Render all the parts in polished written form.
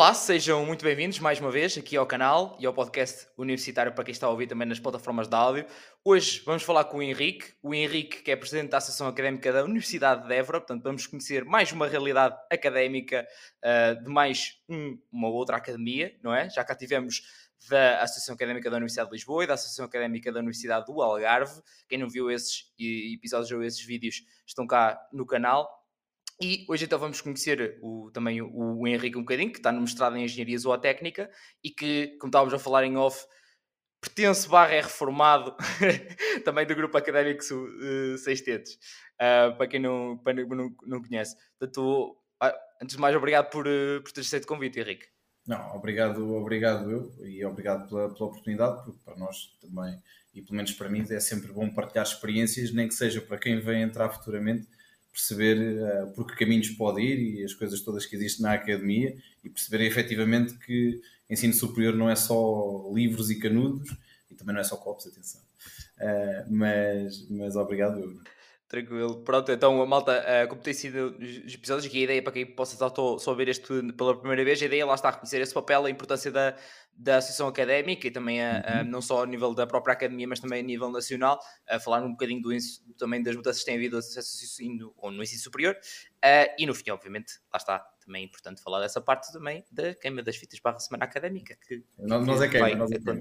Olá, sejam muito bem-vindos mais uma vez aqui ao canal e ao podcast universitário para quem está a ouvir também nas plataformas de áudio. Hoje vamos falar com o Henrique que é presidente da Associação Académica da Universidade de Évora, portanto vamos conhecer mais uma realidade académica de uma outra academia, não é? Já cá tivemos da Associação Académica da Universidade de Lisboa e da Associação Académica da Universidade do Algarve. Quem não viu esses episódios ou esses vídeos estão cá no canal. E hoje então vamos conhecer também o Henrique um bocadinho, que está no mestrado em Engenharia Zootécnica e que, como estávamos a falar em off, pertence é reformado também do grupo académico Seis Tetos, para quem não conhece. Portanto, antes de mais, obrigado por ter aceito o convite, Henrique. Não, obrigado eu e obrigado pela oportunidade, porque para nós também, e pelo menos para mim, é sempre bom partilhar experiências, nem que seja para quem vem entrar futuramente, perceber por que caminhos pode ir e as coisas todas que existem na academia e perceber efetivamente que ensino superior não é só livros e canudos e também não é só copos, atenção. Mas obrigado eu. Tranquilo. Pronto, então a malta, como tem sido os episódios, aqui a ideia para quem possa só ver este pela primeira vez, a ideia lá está a reconhecer esse papel, a importância da Associação Académica e também não só a nível da própria academia, mas também a nível nacional, a falar um bocadinho também das mudanças que tem havido no ensino superior e no fim, obviamente, lá está, também é importante falar dessa parte também da queima das fitas para a semana académica Nós é queima, nós é queima.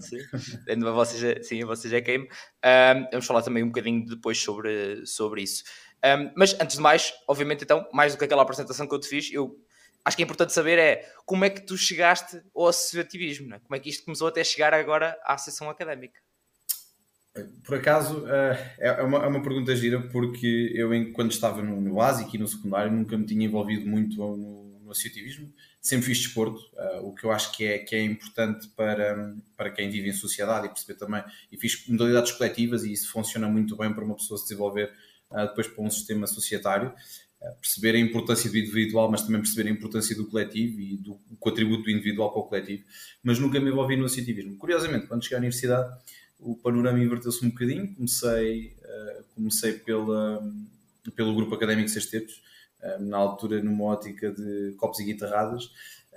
Vocês é queima. Vamos falar também um bocadinho depois sobre isso. Mas antes de mais, obviamente, então, mais do que aquela apresentação que eu te fiz, eu acho que é importante saber como é que tu chegaste ao associativismo, não é? Como é que isto começou até chegar agora à Associação Académica? Por acaso, é uma pergunta gira, porque eu, quando estava no básico e no secundário, nunca me tinha envolvido muito no associativismo. Sempre fiz desporto, o que eu acho que é importante para quem vive em sociedade e perceber também. E fiz modalidades coletivas e isso funciona muito bem para uma pessoa se desenvolver depois para um sistema societário. Perceber a importância do individual, mas também perceber a importância do coletivo e do contributo do individual para o coletivo. Mas nunca me envolvi no associativismo. Curiosamente, quando cheguei à universidade, o panorama inverteu-se um bocadinho. Comecei pelo grupo académico Seis Tetos, na altura numa ótica de copos e guitarradas,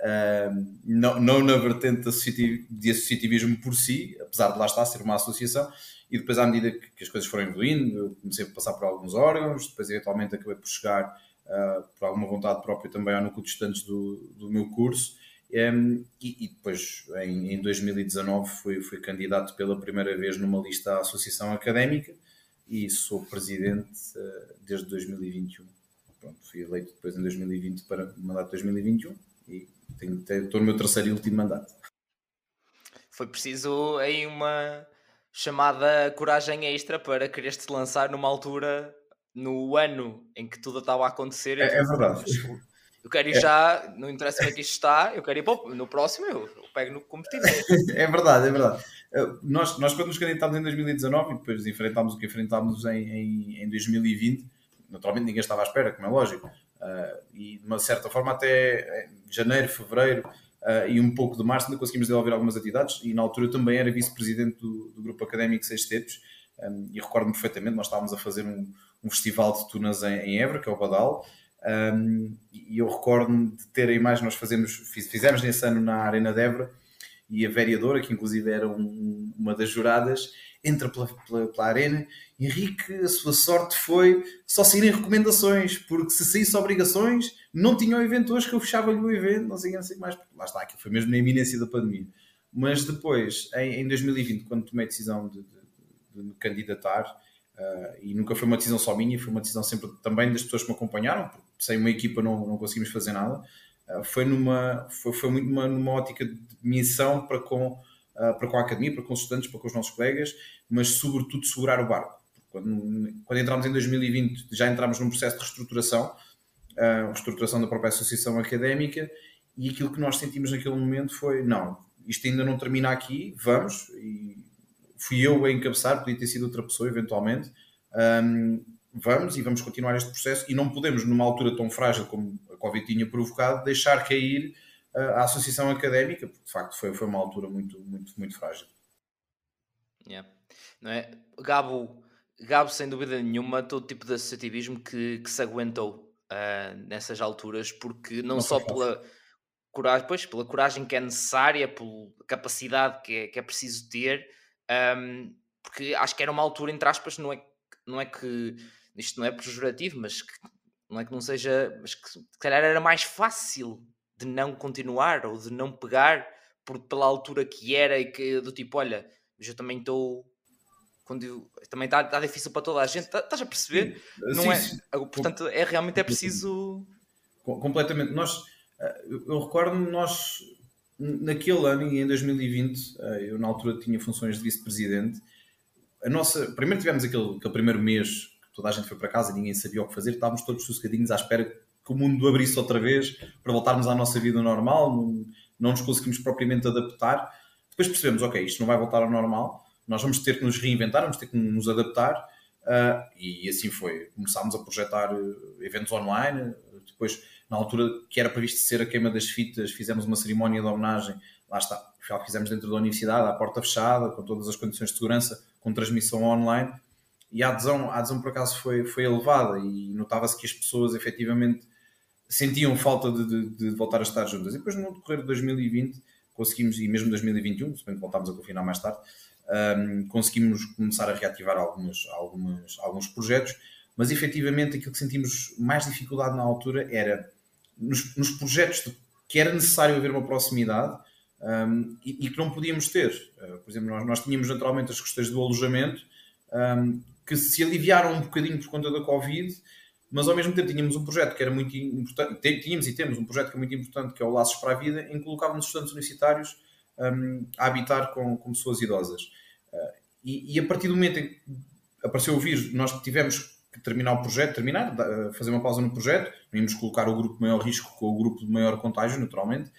não na vertente de associativismo por si, apesar de lá estar a ser uma associação, e depois à medida que as coisas foram evoluindo, eu comecei a passar por alguns órgãos, depois eventualmente acabei por chegar por alguma vontade própria também ao núcleo de estudantes do meu curso. E depois, em 2019, fui candidato pela primeira vez numa lista à Associação Académica e sou presidente desde 2021. Pronto, fui eleito depois em 2020 para o mandato de 2021 e estou no meu terceiro e último mandato. Foi preciso aí uma chamada coragem extra para quereres-te lançar numa altura, no ano em que tudo estava a acontecer. É verdade. Eu quero ir já, não interessa onde é que isto está, eu quero ir no próximo, eu pego no competitivo. É verdade. Nós quando nos candidatámos em 2019 e depois enfrentámos o que enfrentámos em 2020, naturalmente ninguém estava à espera, como é lógico. E de uma certa forma até janeiro, fevereiro e um pouco de março ainda conseguimos desenvolver algumas atividades e na altura eu também era vice-presidente do grupo académico Seis Tetos e recordo-me perfeitamente, nós estávamos a fazer um festival de tunas em Évora, que é o Badal. E eu recordo-me de ter a imagem, nós fizemos nesse ano na Arena de Évora e a vereadora, que inclusive era uma das juradas, entra pela arena: Henrique, a sua sorte foi só saírem recomendações, porque se saísse obrigações não tinha o evento hoje, que eu fechava-lhe o evento, não sei mais, lá está, aquilo foi mesmo na iminência da pandemia. Mas depois, em 2020, quando tomei a decisão de me candidatar, e nunca foi uma decisão só minha, foi uma decisão sempre também das pessoas que me acompanharam, porque sem uma equipa não conseguimos fazer nada. Foi muito numa ótica de missão para com a academia, para com os estudantes, para com os nossos colegas, mas sobretudo segurar o barco. Quando entramos em 2020 já entramos num processo de reestruturação da própria associação académica, e aquilo que nós sentimos naquele momento foi: não, isto ainda não termina aqui, vamos. E fui eu a encabeçar, podia ter sido outra pessoa eventualmente. Vamos continuar este processo e não podemos, numa altura tão frágil como a Covid tinha provocado, deixar cair a associação académica, porque de facto foi uma altura muito, muito, muito frágil. Yeah. Não é? Gabo, sem dúvida nenhuma, todo tipo de associativismo que se aguentou nessas alturas, porque não só pela... coragem, pois, pela coragem que é necessária, pela capacidade que é preciso ter, porque acho que era uma altura, entre aspas, não é que isto não é pejorativo, mas que não é que não seja, mas que se calhar era mais fácil de não continuar ou de não pegar pela altura que era e que do tipo, olha, mas eu também estou também está difícil para toda a gente, estás a Sim, perceber? Não sim, é? sim. Portanto, realmente é preciso. Completamente. Eu recordo-me, nós, naquele ano e em 2020, eu na altura tinha funções de vice-presidente. Primeiro tivemos aquele primeiro mês que toda a gente foi para casa e ninguém sabia o que fazer, estávamos todos sossegadinhos à espera que o mundo abrisse outra vez para voltarmos à nossa vida normal, não nos conseguimos propriamente adaptar. Depois percebemos, ok, isto não vai voltar ao normal, nós vamos ter que nos reinventar, vamos ter que nos adaptar, e assim foi. Começámos a projetar eventos online, depois, na altura que era previsto ser a queima das fitas, fizemos uma cerimónia de homenagem, lá está, afinal fizemos dentro da universidade, à porta fechada, com todas as condições de segurança, com transmissão online, e a adesão por acaso foi elevada, e notava-se que as pessoas efetivamente sentiam falta de voltar a estar juntas. E depois no decorrer de 2020 conseguimos, e mesmo 2021, se bem que voltámos a confinar mais tarde, conseguimos começar a reativar alguns projetos, mas efetivamente aquilo que sentimos mais dificuldade na altura era nos projetos que era necessário haver uma proximidade, e que não podíamos ter. Por exemplo, nós tínhamos naturalmente as questões do alojamento, que se aliviaram um bocadinho por conta da Covid, mas ao mesmo tempo tínhamos um projeto que era muito importante, tínhamos e temos um projeto que é muito importante, que é o Laços para a Vida, em que colocávamos estudantes universitários a habitar com pessoas idosas. E a partir do momento em que apareceu o vírus, nós tivemos que terminar o projeto, fazer uma pausa no projeto, não íamos colocar o grupo de maior risco com o grupo de maior contágio, naturalmente,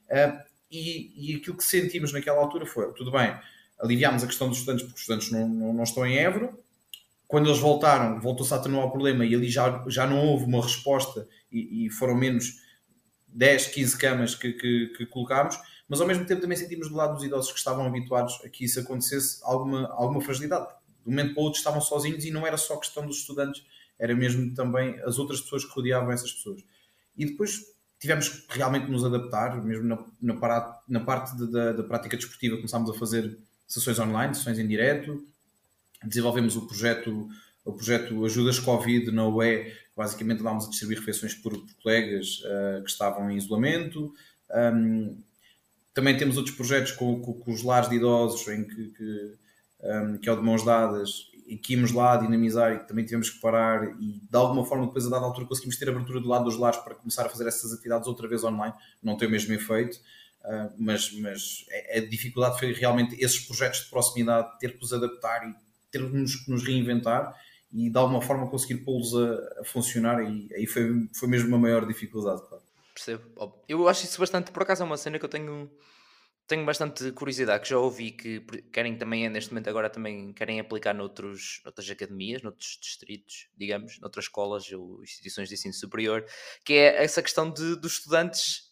e aquilo que sentimos naquela altura foi, tudo bem, aliviámos a questão dos estudantes, porque os estudantes não estão em Évora. Quando eles voltaram, voltou-se a atenuar o problema e ali já não houve uma resposta, e foram menos 10, 15 camas que colocámos, mas ao mesmo tempo também sentimos do lado dos idosos que estavam habituados a que isso acontecesse alguma fragilidade. De um momento para o outro estavam sozinhos, e não era só questão dos estudantes, era mesmo também as outras pessoas que rodeavam essas pessoas. E depois tivemos que realmente nos adaptar, mesmo na parte da prática desportiva. Começámos a fazer sessões online, sessões em direto, desenvolvemos o projeto Ajudas Covid na UE, basicamente andámos a distribuir refeições por colegas que estavam em isolamento. Também temos outros projetos com os lares de idosos, em que é o de Mãos Dadas, e que íamos lá dinamizar, e também tivemos que parar, e de alguma forma depois a dada altura conseguimos ter abertura do lado dos lares para começar a fazer essas atividades outra vez online. Não tem o mesmo efeito, mas a dificuldade foi realmente esses projetos de proximidade, ter que os adaptar e termos que nos reinventar e de alguma forma conseguir pô-los a funcionar, e aí foi mesmo uma maior dificuldade, claro. Percebo. Eu acho isso bastante, por acaso é uma cena que eu tenho bastante curiosidade, que já ouvi que querem também, neste momento agora também querem aplicar noutras academias, noutros distritos, digamos, noutras escolas ou instituições de ensino superior, que é essa questão dos estudantes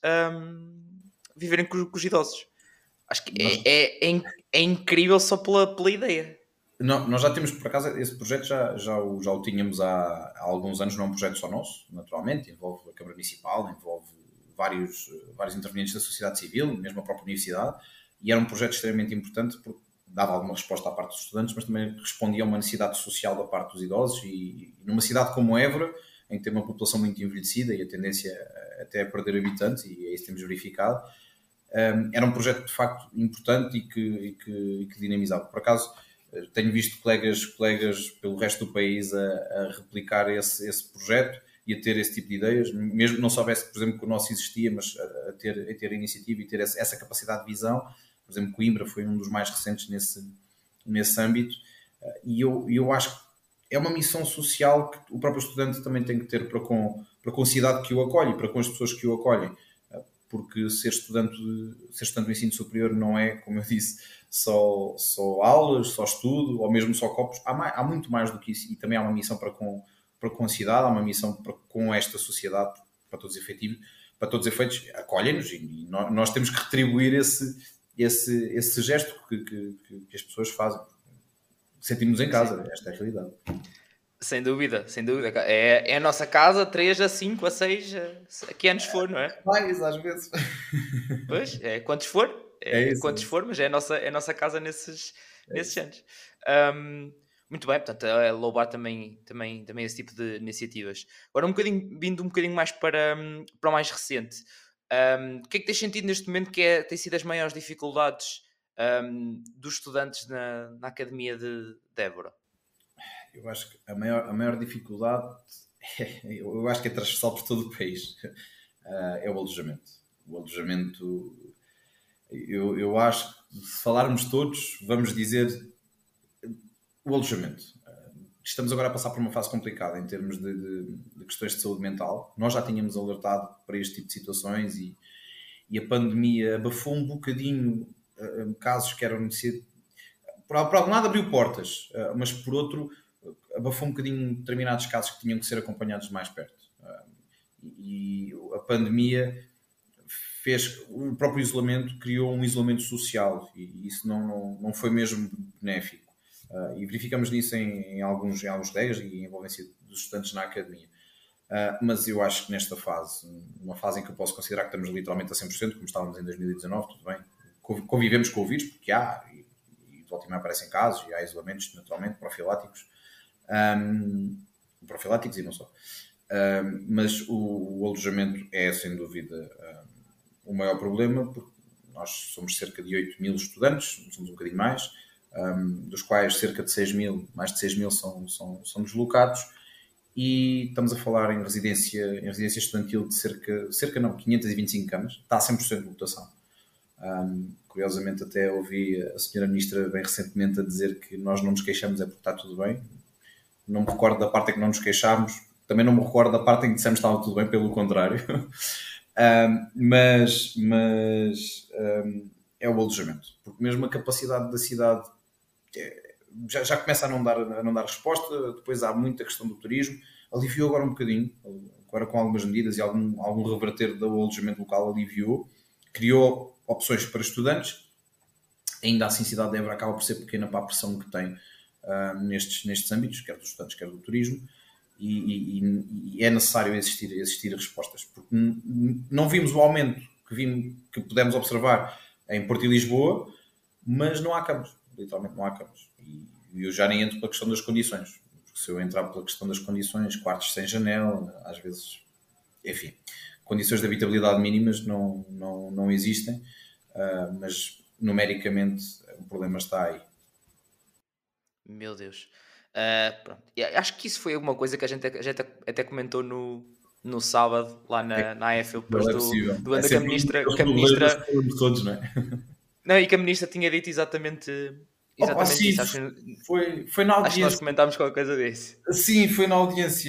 viverem com os idosos. Acho que Nós, é incrível só pela ideia. nós já temos, por acaso, esse projeto já o tínhamos há alguns anos. Não é um projeto só nosso, naturalmente, envolve a Câmara Municipal, envolve vários intervenientes da sociedade civil, mesmo a própria universidade, e era um projeto extremamente importante porque dava alguma resposta à parte dos estudantes, mas também respondia a uma necessidade social da parte dos idosos, e numa cidade como Évora, em que tem uma população muito envelhecida e a tendência até a perder habitantes, e é isso que temos verificado, era um projeto de facto importante e que dinamizava. Por acaso, tenho visto colegas pelo resto do país a replicar esse projeto e a ter esse tipo de ideias, mesmo que não soubesse, por exemplo, que o nosso existia, mas a ter a iniciativa e ter essa capacidade de visão. Por exemplo, Coimbra foi um dos mais recentes nesse âmbito, e eu acho que é uma missão social que o próprio estudante também tem que ter para com a cidade que o acolhe, para com as pessoas que o acolhem, porque ser estudante do ensino superior não é, como eu disse, só aulas, só estudo, ou mesmo só copos. Há muito mais do que isso, e também há uma missão para com a cidade, há uma missão com esta sociedade, para todos os efeitos, acolhem-nos, e nós temos que retribuir esse gesto que as pessoas fazem. Sentimos em casa, esta é a realidade. Sem dúvida, sem dúvida. É a nossa casa, 3 a 5 a 6 a que anos for, não é? Mais às vezes. Pois, É é isso, é quantos isso. for, mas é a nossa casa nesses anos. Ahm, Muito bem, portanto, é louvar também esse tipo de iniciativas. Agora, vindo um bocadinho mais para o mais recente, o que é que tens sentido neste momento que tem sido as maiores dificuldades dos estudantes na Academia de Évora? Eu acho que a maior dificuldade, eu acho que é transversal por todo o país, é o alojamento. O alojamento, eu acho que se falarmos todos, vamos dizer o alojamento. Estamos agora a passar por uma fase complicada em termos de questões de saúde mental. Nós já tínhamos alertado para este tipo de situações e a pandemia abafou um bocadinho casos que eram necessários. Por algum lado abriu portas, mas por outro abafou um bocadinho determinados casos que tinham que ser acompanhados de mais perto. E a pandemia fez, o próprio isolamento criou um isolamento social e isso não foi mesmo benéfico. E verificamos nisso em alguns colegas e envolvência dos estudantes na academia. Mas eu acho que nesta fase, uma fase em que eu posso considerar que estamos literalmente a 100%, como estávamos em 2019, tudo bem, convivemos com o vírus, porque há, e de volta e meia aparecem casos, e há isolamentos, naturalmente, profiláticos e não só. Mas o alojamento é, sem dúvida, o maior problema, porque nós somos cerca de 8 mil estudantes, somos um bocadinho mais, dos quais cerca de 6 mil, mais de 6 mil são deslocados, e estamos a falar em residência estudantil de cerca não, 525 camas, está a 100% de lotação. Curiosamente até ouvi a senhora Ministra bem recentemente a dizer que nós não nos queixamos é porque está tudo bem. Não me recordo da parte em que não nos queixámos, também não me recordo da parte em que dissemos que estava tudo bem, pelo contrário. Mas é o alojamento, porque mesmo a capacidade da cidade já começa a não dar resposta. Depois há muita questão do turismo, aliviou agora um bocadinho, agora com algumas medidas e algum reverter do alojamento local, aliviou, criou opções para estudantes. Ainda assim, a cidade de Évora acaba por ser pequena para a pressão que tem nestes âmbitos, quer dos estudantes, quer do turismo, e é necessário existir respostas, porque não vimos o aumento que pudemos observar em Porto e Lisboa, mas não há camas, literalmente não há camas. E eu já nem entro pela questão das condições, porque se eu entrar pela questão das condições, quartos sem janela, às vezes, enfim, condições de habitabilidade mínimas não existem, mas numericamente o problema está aí. Meu Deus. Pronto. E acho que isso foi uma coisa que a gente até comentou no sábado, lá na AFL, depois Não é do possível. ano É que a sempre ministra, os que a problemas ministra. que falamos todos, não é? Não, e que a ministra tinha dito exatamente Sim, isso. foi na Acho que nós audiência. comentámos qualquer coisa desse. Sim, foi na audiência.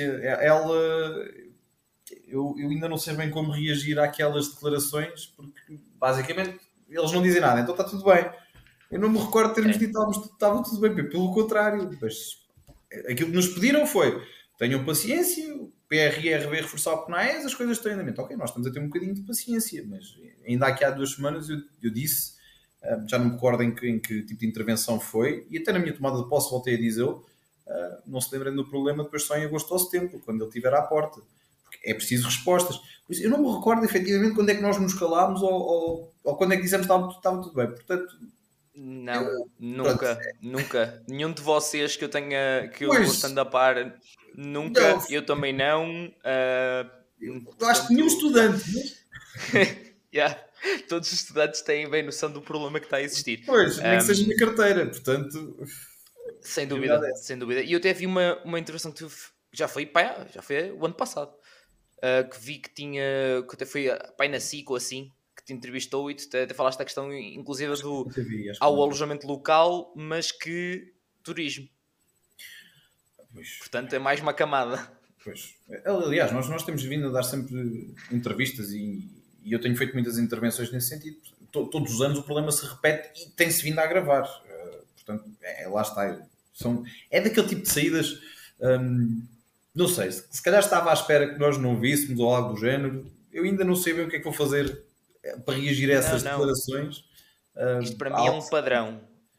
Eu ainda não sei bem como reagir àquelas declarações, porque basicamente eles não dizem nada, então está tudo bem. Eu não me recordo de termos dito que estava tudo bem, pelo contrário. Mas aquilo que nos pediram foi: tenham paciência, o PRR reforçar o PNAES, as coisas estão em andamento. Ok, nós estamos a ter um bocadinho de paciência, mas ainda aqui há 2 semanas eu disse, já não me recordo em que tipo de intervenção foi, e até na minha tomada de posse voltei a dizê-lo, não se lembrem do problema depois só em agosto ou setembro, quando ele estiver à porta. Porque é preciso respostas. Por isso, eu não me recordo efetivamente quando é que nós nos calámos ou quando é que dissemos que estava tudo bem. Portanto, Não, pronto. nunca. Nenhum de vocês que eu vou Pois, estando a par, não, nunca. Eu também não. eu acho que nenhum Portanto, yeah. estudante, mas, Yeah. Todos os estudantes têm bem noção do problema que está a existir. pois, nem que seja na carteira, portanto, Sem a realidade é dúvida, essa. sem dúvida. E eu até vi uma intervenção que tive, já foi o ano passado, que vi que até foi pai na SIC ou assim, que te entrevistou e tu até falaste da questão, inclusive, do Nunca vi, acho que ao nunca vi. alojamento local, mas que turismo. Pois, Portanto, é mais uma camada. pois. Aliás, nós temos vindo a dar sempre entrevistas e eu tenho feito muitas intervenções nesse sentido. Todos os anos o problema se repete e tem-se vindo a agravar. Portanto, lá está. É daquele tipo de saídas. Não sei, se calhar estava à espera que nós não víssemos ou algo do género. Eu ainda não sei bem o que é que vou fazer para reagir a Não, essas não. declarações. Isto para mim é Algo um padrão.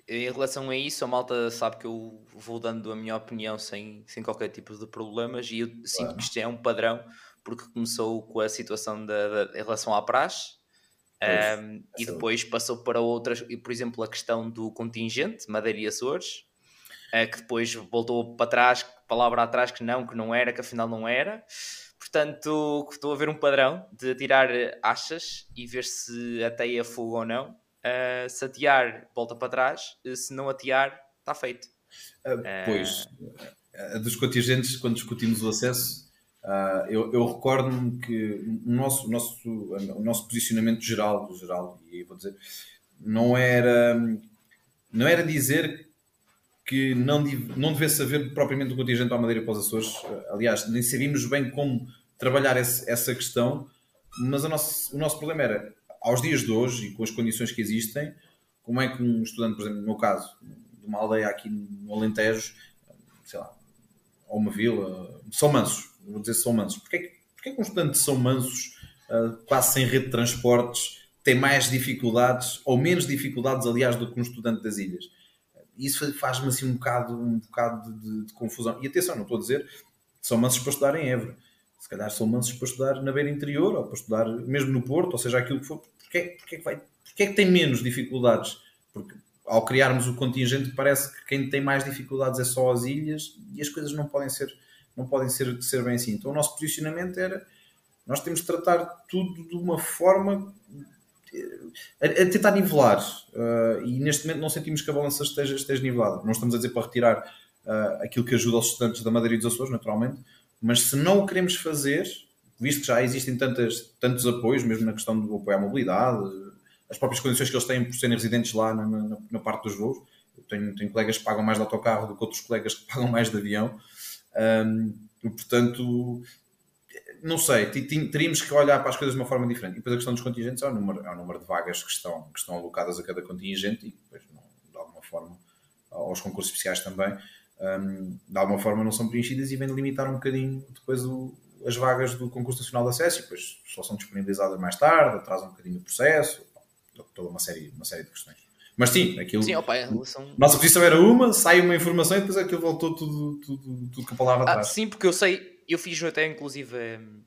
em relação a isso, a malta sabe que eu vou dando a minha opinião sem qualquer tipo de problemas e eu sinto que Claro. isto é um padrão, porque começou com a situação em relação à praxe, Pois, e essa é outra. depois passou para outras, e, por exemplo, a questão do contingente, Madeira e Açores, que depois voltou para trás, palavra atrás, que não era, que afinal não era. Portanto, estou a ver um padrão de atirar achas e ver se ateia fogo ou não. Se atear, volta para trás. Se não atear, está feito. Pois, dos contingentes, quando discutimos o acesso, eu recordo-me que o nosso posicionamento geral, e aí vou dizer, não era, não era dizer que não devesse haver propriamente um contingente à Madeira para os Açores. Aliás, nem sabíamos bem como trabalhar essa questão, mas o nosso problema era, aos dias de hoje e com as condições que existem, como é que um estudante, por exemplo, no meu caso, de uma aldeia aqui no Alentejo, sei lá, ou uma vila, São Mansos, vou dizer São Mansos, porque é que um estudante de São Mansos, quase sem rede de transportes, tem mais dificuldades, ou menos dificuldades, aliás, do que um estudante das ilhas? Isso faz-me assim um bocado de confusão. E atenção, não estou a dizer que são mansos para estudar em Évora. Se calhar são mansos para estudar na beira interior, ou para estudar mesmo no Porto, ou seja, aquilo que for. Porque é que tem menos dificuldades? Porque ao criarmos o contingente parece que quem tem mais dificuldades é só as ilhas e as coisas não podem ser bem assim. Então o nosso posicionamento era nós temos de tratar tudo de uma forma a tentar nivelar. E neste momento não sentimos que a balança esteja nivelada. Não estamos a dizer para retirar aquilo que ajuda aos estudantes da Madeira e dos Açores, naturalmente, mas se não o queremos fazer, visto que já existem tantos apoios, mesmo na questão do apoio à mobilidade, as próprias condições que eles têm por serem residentes lá na parte dos voos. Eu tenho colegas que pagam mais de autocarro do que outros colegas que pagam mais de avião. Portanto, não sei, teríamos que olhar para as coisas de uma forma diferente. E depois a questão dos contingentes é o número de vagas que estão alocadas a cada contingente e depois, de alguma forma, aos concursos especiais também, de alguma forma não são preenchidas e vem limitar um bocadinho depois as vagas do concurso nacional de acesso e depois só são disponibilizadas mais tarde, atrasa um bocadinho o processo, toda uma série de questões. Mas sim, aquilo. Sim, opa, em relação... Nossa posição era sai uma informação e depois aquilo voltou tudo com a palavra atrás. sim, porque eu sei, eu fiz até inclusive...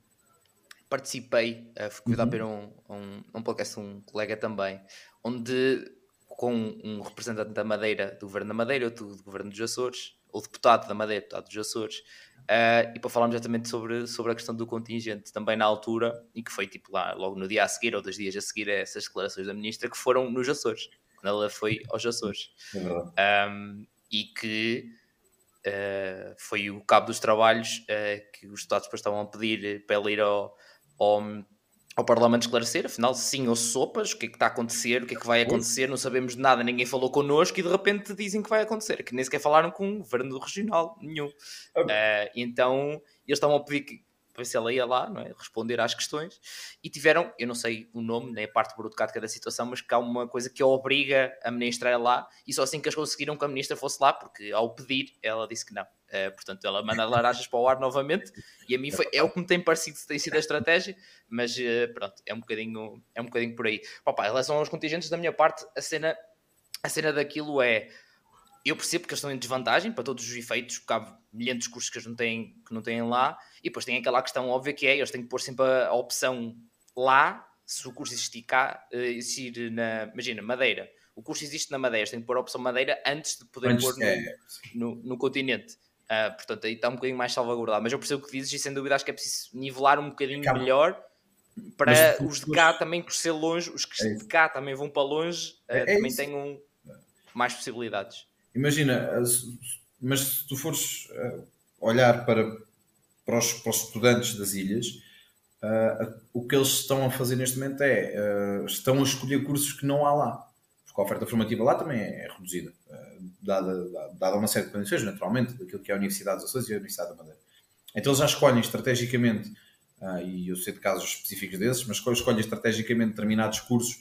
participei, fui dar para um podcast de um colega também, onde com um representante da Madeira, do Governo da Madeira, outro do Governo dos Açores, ou deputado da Madeira, deputado dos Açores, e para falarmos exatamente sobre a questão do contingente, também na altura, e que foi tipo lá, logo no dia a seguir, ou 2 dias a seguir a essas declarações da ministra, que foram nos Açores, quando ela foi aos Açores. É verdade. E que foi o cabo dos trabalhos que os deputados depois estavam a pedir para ele ir ao Parlamento esclarecer, afinal, sim ou sopas, o que é que está a acontecer, o que é que vai acontecer, não sabemos de nada, ninguém falou connosco e de repente dizem que vai acontecer, que nem sequer falaram com o governo regional nenhum. Então, eles estavam a pedir que para ver se ela ia lá, não é? Responder às questões, e tiveram, eu não sei o nome, nem a parte burocrática da situação, mas que há uma coisa que a obriga a ministra a ir lá, e só assim que eles conseguiram que a ministra fosse lá, porque ao pedir, ela disse que não. Portanto, ela manda laranjas para o ar novamente, e a mim é o que me tem parecido, tem sido a estratégia, mas pronto, é um bocadinho por aí. Opa, em relação aos contingentes, da minha parte, a cena daquilo é... Eu percebo que eles estão em desvantagem para todos os efeitos, porque há milhares de cursos que eles não têm lá, e depois tem aquela questão óbvia que é, eles têm que pôr sempre a opção lá, se o curso existir cá, existir imagina, Madeira. O curso existe na Madeira, eles têm que pôr a opção Madeira antes de poder pôr no continente. Portanto, aí está um bocadinho mais salvaguardado. Mas eu percebo o que dizes e sem dúvida acho que é preciso nivelar um bocadinho melhor para os de cá também crescer longe, os que de cá também vão para longe, também tenham mais possibilidades. Imagina, mas se tu fores olhar para os estudantes das ilhas, o que eles estão a fazer neste momento estão a escolher cursos que não há lá. Porque a oferta formativa lá também é reduzida, dada uma série de condições, naturalmente, daquilo que é a Universidade dos Açores e a Universidade da Madeira. Então eles já escolhem estrategicamente, e eu sei de casos específicos desses, mas escolhem estrategicamente determinados cursos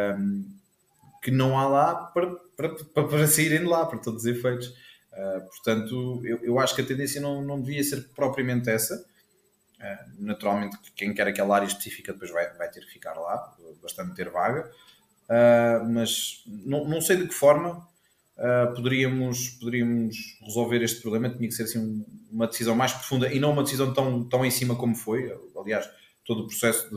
que não há lá para saírem de lá, para todos os efeitos. Portanto, eu acho que a tendência não devia ser propriamente essa. Naturalmente, quem quer aquela área específica depois vai ter que ficar lá, bastante ter vaga. Mas não sei de que forma poderíamos resolver este problema. Tinha que ser assim uma decisão mais profunda e não uma decisão tão em cima como foi. Aliás, todo o processo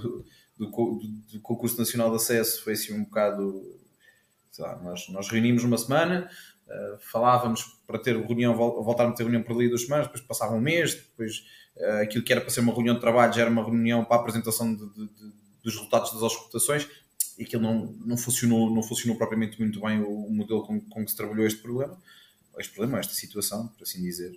do concurso nacional de acesso foi assim um bocado, sei lá, nós reunimos uma semana, falávamos para ter reunião, voltar a ter reunião por ali 2 semanas, depois passava um mês, depois aquilo que era para ser uma reunião de trabalho já era uma reunião para a apresentação dos resultados das auscultações, e aquilo não funcionou propriamente muito bem o modelo com que se trabalhou este problema, esta situação, por assim dizer.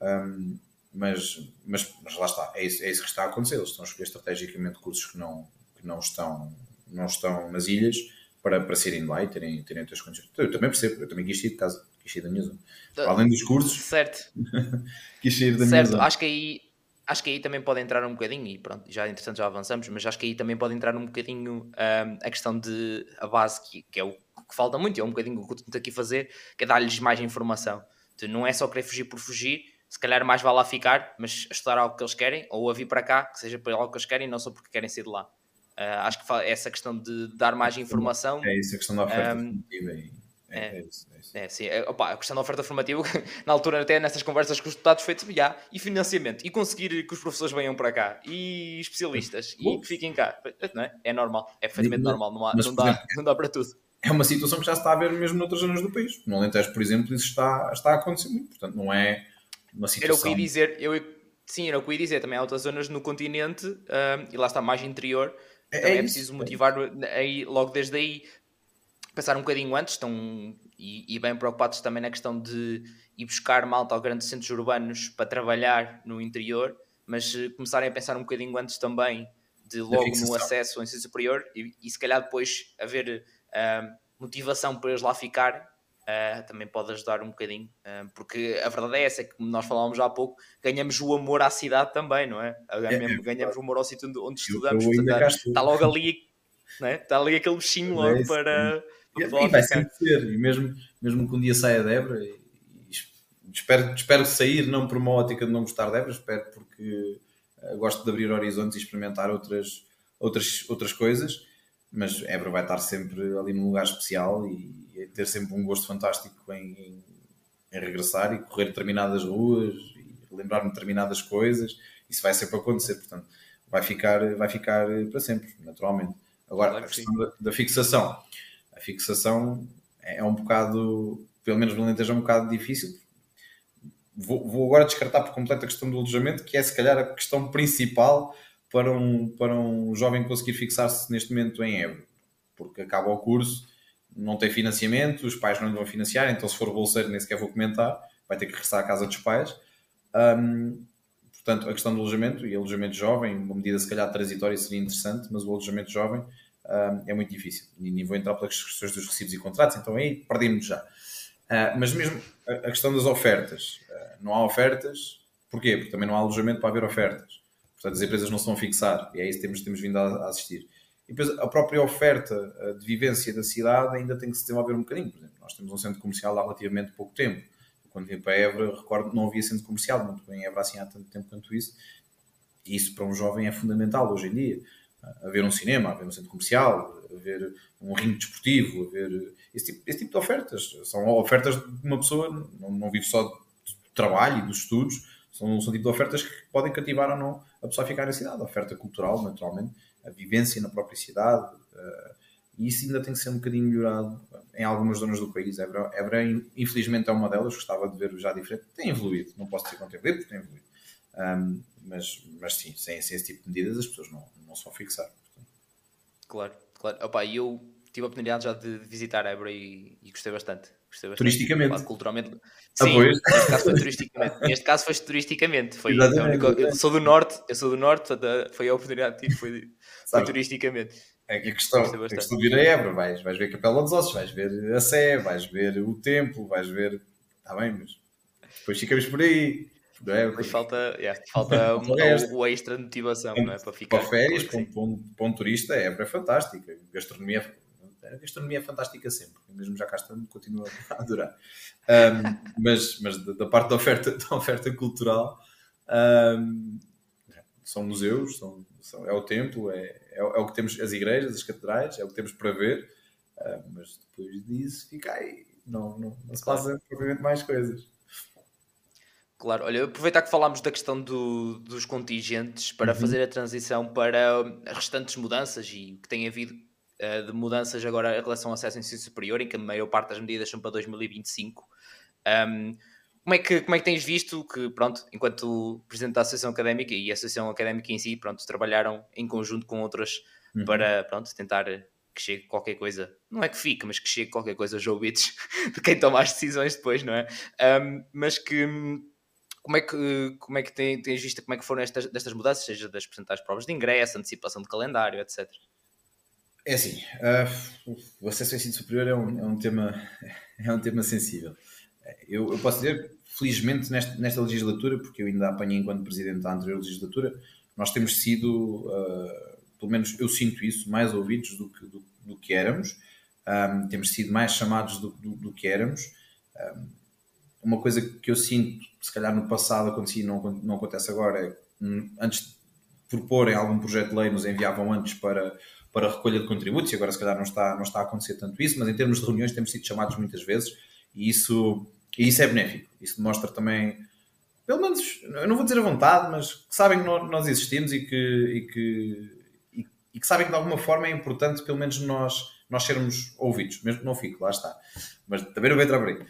Mas lá está, é isso que está a acontecer. Eles estão a escolher estrategicamente cursos que não estão nas ilhas para serem lá e terem outras condições. Eu também percebo, eu também quis sair de casa, quis sair da minha zona. Além dos cursos, certo. quis sair da minha zona. Acho que aí também pode entrar um bocadinho, e pronto, já entretanto já avançamos, mas acho que aí também pode entrar um bocadinho a questão de a base, que é o que falta muito, é um bocadinho o que eu tento aqui fazer, que é dar-lhes mais informação. Então, não é só querer fugir por fugir, se calhar mais vale lá ficar, mas a estudar algo que eles querem, ou a vir para cá, que seja para algo que eles querem, não só porque querem sair de lá. Acho que essa questão de dar mais informação... É isso, a questão da oferta formativa. É isso. Sim. Opa, a questão da oferta formativa, na altura até nessas conversas com os deputados foi e financiamento, e conseguir que os professores venham para cá, e especialistas, e que fiquem cá, não é? É normal, é perfeitamente normal, não dá para tudo. É uma situação que já se está a ver mesmo noutras zonas do país. No Alentejo, por exemplo, isso está a acontecer muito, portanto não é uma situação... Era o que ia dizer, também há outras zonas no continente, e lá está mais interior, também é preciso motivar aí, logo desde aí, pensar um bocadinho antes, estão e bem preocupados também na questão de ir buscar malta aos grandes centros urbanos para trabalhar no interior, mas começarem a pensar um bocadinho antes também de logo no acesso ao ensino superior e se calhar depois haver motivação para eles lá ficarem, também pode ajudar um bocadinho, porque a verdade é essa, que como nós falávamos há pouco, ganhamos o amor à cidade também, não é? Ganhamos o amor ao sítio onde estudamos, portanto, está logo ali, não é? Está ali aquele bichinho logo para... E vai sempre ser, e mesmo que um dia saia de Évora, e espero sair não por uma ótica de não gostar de Évora, espero porque gosto de abrir horizontes e experimentar outras coisas, mas Évora vai estar sempre ali num lugar especial e ter sempre um gosto fantástico em regressar e correr determinadas ruas e lembrar-me de determinadas coisas. Isso vai sempre acontecer, portanto vai ficar para sempre, naturalmente. Agora, claro, a questão da fixação. A fixação é um bocado, pelo menos no Alentejo, é um bocado difícil. Vou agora descartar por completo a questão do alojamento, que é se calhar a questão principal para um jovem conseguir fixar-se neste momento em Évora. Porque acaba o curso, não tem financiamento, os pais não lhe vão financiar, então se for bolseiro nem sequer vou comentar, vai ter que regressar à casa dos pais. Portanto, a questão do alojamento, e alojamento jovem, uma medida se calhar transitória seria interessante, mas o alojamento jovem é muito difícil. E nem vou entrar pelas questões dos recibos e contratos, então aí perdemos já. Mas mesmo a questão das ofertas. Não há ofertas. Porquê? Porque também não há alojamento para haver ofertas. Portanto, as empresas não se vão fixar. E é isso que temos vindo a assistir. E depois a própria oferta de vivência da cidade ainda tem que se desenvolver um bocadinho. Por exemplo, nós temos um centro comercial há relativamente pouco tempo. Quando vim para Évora, recordo que não havia centro comercial. Não estou em Évora assim há tanto tempo quanto isso. E isso para um jovem é fundamental hoje em dia. Haver um cinema, haver um centro comercial, haver um ringue desportivo, haver esse tipo de ofertas. São ofertas de uma pessoa, não vive só do trabalho e dos estudos, são tipo de ofertas que podem cativar ou não a pessoa a ficar na cidade. A oferta cultural, naturalmente, a vivência na própria cidade, e isso ainda tem que ser um bocadinho melhorado em algumas zonas do país. Évora, infelizmente, é uma delas, gostava de ver já diferente. Tem evoluído, não posso dizer contemporâneo, porque tem evoluído. Mas sim, sem esse tipo de medidas as pessoas não se vão fixar. Claro. Opa, eu tive a oportunidade já de visitar Évora e gostei bastante. Turisticamente? Opa, culturalmente. Sim, neste caso foi turisticamente. Eu sou do Norte, portanto, foi a oportunidade que tive, foi turisticamente. É que a questão de vir a Évora, vais ver a Capela dos Ossos, vais ver a Sé, vais ver o templo, vais ver... Está bem, mas depois ficamos por aí. Mas falta o extra de motivação, não é? Para ficar. Para férias, para um turista, Évora é fantástica. A gastronomia é fantástica sempre. Mesmo já cá estando, continuo a adorar. Mas da parte da oferta cultural, são museus, é o templo, é o que temos, as igrejas, as catedrais, é o que temos para ver. Mas depois disso fica aí. não se Claro. passa propriamente mais coisas. Claro, olha, aproveitar que falámos da questão dos contingentes para Uhum. fazer a transição para as restantes mudanças e o que tem havido de mudanças agora em relação ao acesso ao ensino superior, em que a maior parte das medidas são para 2025. Um, como é que tens visto que, pronto, enquanto Presidente da Associação Académica e a Associação Académica em si, pronto, trabalharam em conjunto com outras Uhum. para, pronto, tentar que chegue qualquer coisa, não é que fique, mas que chegue qualquer coisa aos ouvidos de quem toma as decisões depois, não é? Mas que como é que tens visto como é que foram destas mudanças, seja das percentagens de provas de ingresso, antecipação de calendário, etc. É assim, o acesso ao ensino superior é um tema sensível. Eu posso dizer, felizmente, nesta legislatura, porque eu ainda apanhei enquanto presidente da anterior legislatura, nós temos sido, pelo menos eu sinto isso, mais ouvidos do que éramos. Temos sido mais chamados do que éramos. Uma coisa que eu sinto, se calhar no passado acontecia e não acontece agora, é antes de proporem algum projeto de lei, nos enviavam antes para a recolha de contributos, e agora se calhar não está a acontecer tanto isso, mas em termos de reuniões temos sido chamados muitas vezes, e isso é benéfico. Isso demonstra também, pelo menos, eu não vou dizer a vontade, mas que sabem que nós existimos e que sabem que de alguma forma é importante, pelo menos nós sermos ouvidos, mesmo que não fique, lá está. Mas também não vai entrar por aí.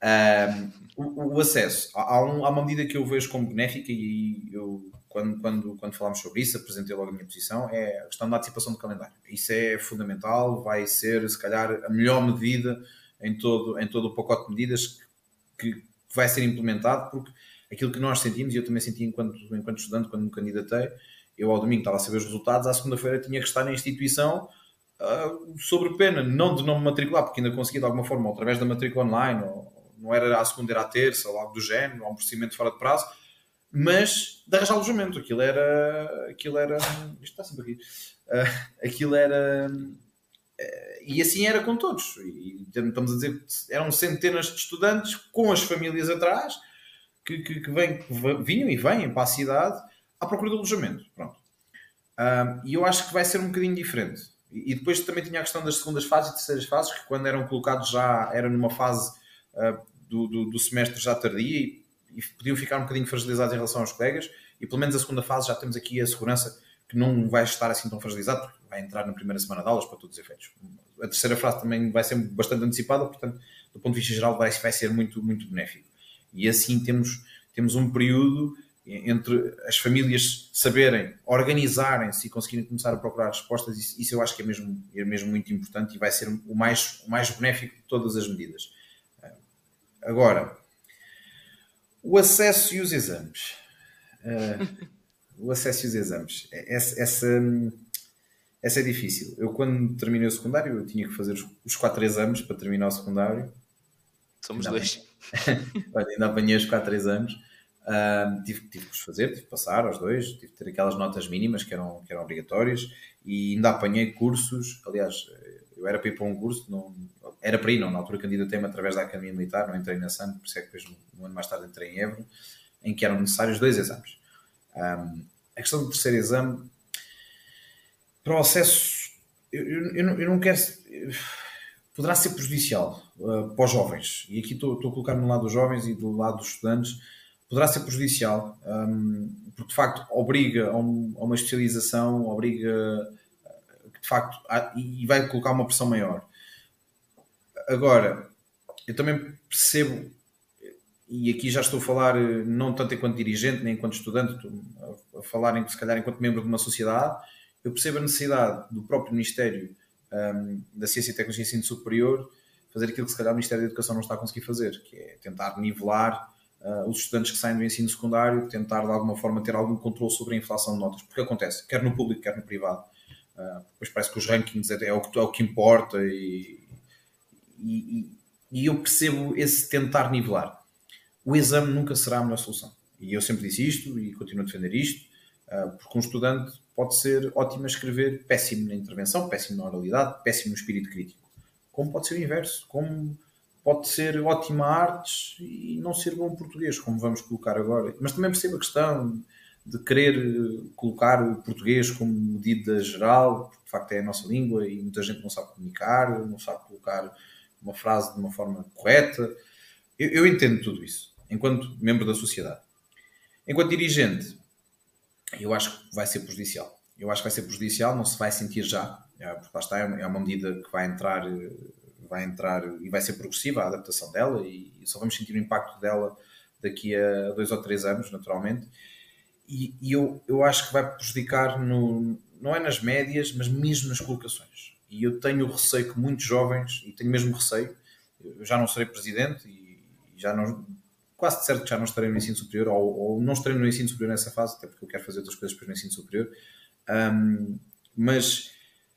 O acesso, há uma medida que eu vejo como benéfica e eu, quando falámos sobre isso, apresentei logo a minha posição, é a questão da antecipação do calendário. Isso é fundamental, vai ser, se calhar, a melhor medida em todo o pacote de medidas que vai ser implementado, porque aquilo que nós sentimos, e eu também senti enquanto estudante, quando me candidatei, eu ao domingo estava a saber os resultados, à segunda-feira tinha que estar na instituição sobre pena, não de não me matricular, porque ainda consegui de alguma forma, ou através da matrícula online, ou não era à segunda, era à terça, ou algo do género, ou um procedimento fora de prazo, mas de arranjar alojamento. Aquilo era. Isto está sempre aqui. Aquilo era. E assim era com todos. E estamos a dizer que eram centenas de estudantes com as famílias atrás que vinham e vêm para a cidade à procura de alojamento. Pronto. E eu acho que vai ser um bocadinho diferente. E depois também tinha a questão das segundas fases e terceiras fases, que quando eram colocados já era numa fase do semestre já tardia e podiam ficar um bocadinho fragilizados em relação aos colegas. E pelo menos a segunda fase já temos aqui a segurança que não vai estar assim tão fragilizado, porque vai entrar na primeira semana de aulas para todos os efeitos. A terceira fase também vai ser bastante antecipada, portanto, do ponto de vista geral, vai ser muito, muito benéfico. E assim temos um período entre as famílias saberem, organizarem-se e conseguirem começar a procurar respostas. Isso eu acho que é mesmo muito importante e vai ser o mais benéfico de todas as medidas. Agora, o acesso e os exames. O acesso e os exames. Essa é difícil. Eu, quando terminei o secundário, eu tinha que fazer os 4 exames para terminar o secundário. Somos dois. Ainda apanhei os 4 exames. Tive que os fazer, tive que passar aos 2, tive que ter aquelas notas mínimas que eram obrigatórias e ainda apanhei cursos. Aliás, eu era para ir para um curso, na altura candidatei-me através da Academia Militar, não entrei na SAM, por isso é que depois, um ano mais tarde, entrei em Évora, em que eram necessários 2 exames. A questão do terceiro exame, para o acesso, eu não quero. Poderá ser prejudicial para os jovens, e aqui estou a colocar no lado dos jovens e do lado dos estudantes, poderá ser prejudicial, porque de facto obriga a uma especialização, obriga de facto e vai colocar uma pressão maior. Agora, eu também percebo, e aqui já estou a falar não tanto enquanto dirigente nem enquanto estudante, estou a falar se calhar enquanto membro de uma sociedade, eu percebo a necessidade do próprio Ministério da Ciência e Tecnologia e Ensino Superior fazer aquilo que se calhar o Ministério da Educação não está a conseguir fazer, que é tentar nivelar os estudantes que saem do ensino secundário, tentar de alguma forma ter algum controle sobre a inflação de notas, porque acontece, quer no público, quer no privado. Depois parece que os rankings é o que importa e eu percebo esse tentar nivelar. O exame nunca será a melhor solução. E eu sempre disse isto e continuo a defender isto, porque um estudante pode ser ótimo a escrever, péssimo na intervenção, péssimo na oralidade, péssimo no espírito crítico. Como pode ser o inverso, como pode ser ótimo a artes e não ser bom português, como vamos colocar agora. Mas também percebo a questão de querer colocar o português como medida geral, porque de facto é a nossa língua e muita gente não sabe comunicar, não sabe colocar uma frase de uma forma correta. Eu entendo tudo isso, enquanto membro da sociedade. Enquanto dirigente, eu acho que vai ser prejudicial. Eu acho que vai ser prejudicial, não se vai sentir já, porque lá está, é uma medida que vai entrar e vai ser progressiva a adaptação dela e só vamos sentir o impacto dela daqui a 2 ou 3 anos, naturalmente. E eu acho que vai prejudicar, não é nas médias, mas mesmo nas colocações. E eu tenho receio que muitos jovens, e tenho mesmo receio, eu já não serei presidente e já não, quase de certo que já não estarei no ensino superior, ou não estarei no ensino superior nessa fase, até porque eu quero fazer outras coisas depois no ensino superior. Mas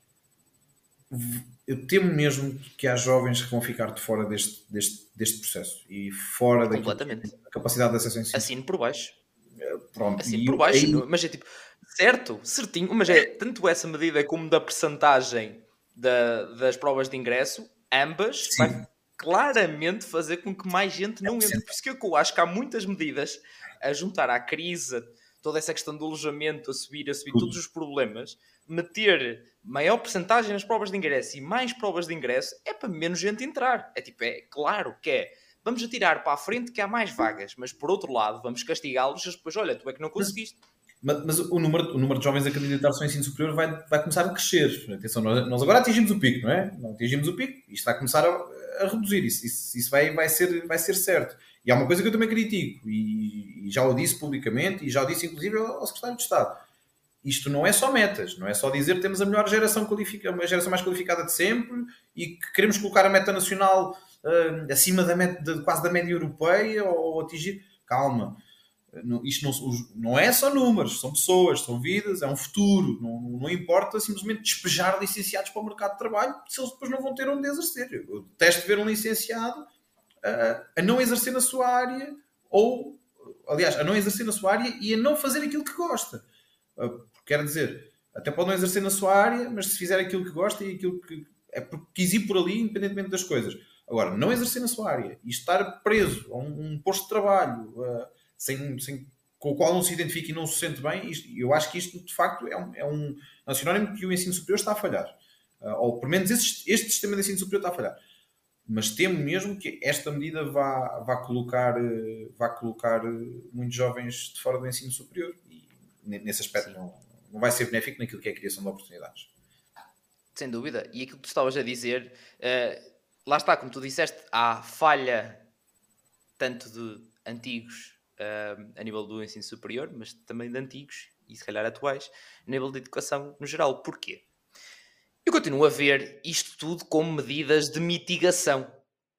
eu temo mesmo que há jovens que vão ficar de fora deste processo e fora da capacidade de acesso ao ensino. Assino por baixo. Pronto, assim por baixo, aí... mas é tipo, certinho, mas é tanto essa medida como da percentagem das provas de ingresso, ambas vai claramente fazer com que mais gente não entre. Por isso que eu acho que há muitas medidas a juntar à crise, toda essa questão do alojamento, a subir todos os problemas, meter maior percentagem nas provas de ingresso e mais provas de ingresso é para menos gente entrar. É tipo, é claro que é. Vamos atirar para a frente que há mais vagas, mas por outro lado vamos castigá-los e depois, olha, tu é que não conseguiste. Mas o número de jovens a candidatar-se ao ensino superior vai começar a crescer. Atenção, nós agora atingimos o pico, não é? Não atingimos o pico, isto vai começar a reduzir, isso vai ser certo. E há uma coisa que eu também critico, e já o disse publicamente, e já o disse inclusive ao Secretário de Estado. Isto não é só metas, não é só dizer que temos a melhor geração qualificada, uma geração mais qualificada de sempre, e que queremos colocar a meta nacional acima quase da média europeia ou atingir. Calma, isto não é só números, são pessoas, são vidas, é um futuro. Não importa simplesmente despejar licenciados para o mercado de trabalho se eles depois não vão ter onde exercer. Eu detesto ver um licenciado a não exercer na sua área a não exercer na sua área e a não fazer aquilo que gosta. Quer dizer, até pode não exercer na sua área, mas se fizer aquilo que gosta e aquilo que é porque quis ir por ali, independentemente das coisas. Agora, não exercer na sua área e estar preso a um posto de trabalho com o qual não se identifica e não se sente bem, eu acho que isto, de facto, é um sinónimo que o ensino superior está a falhar. Ou, pelo menos, este sistema de ensino superior está a falhar. Mas temo mesmo que esta medida vá colocar muitos jovens de fora do ensino superior. E, nesse aspecto, não vai ser benéfico naquilo que é a criação de oportunidades. Sem dúvida. E aquilo que tu estavas a dizer... lá está, como tu disseste, há falha tanto de antigos a nível do ensino superior, mas também de antigos e se calhar atuais, a nível de educação no geral. Porquê? Eu continuo a ver isto tudo como medidas de mitigação.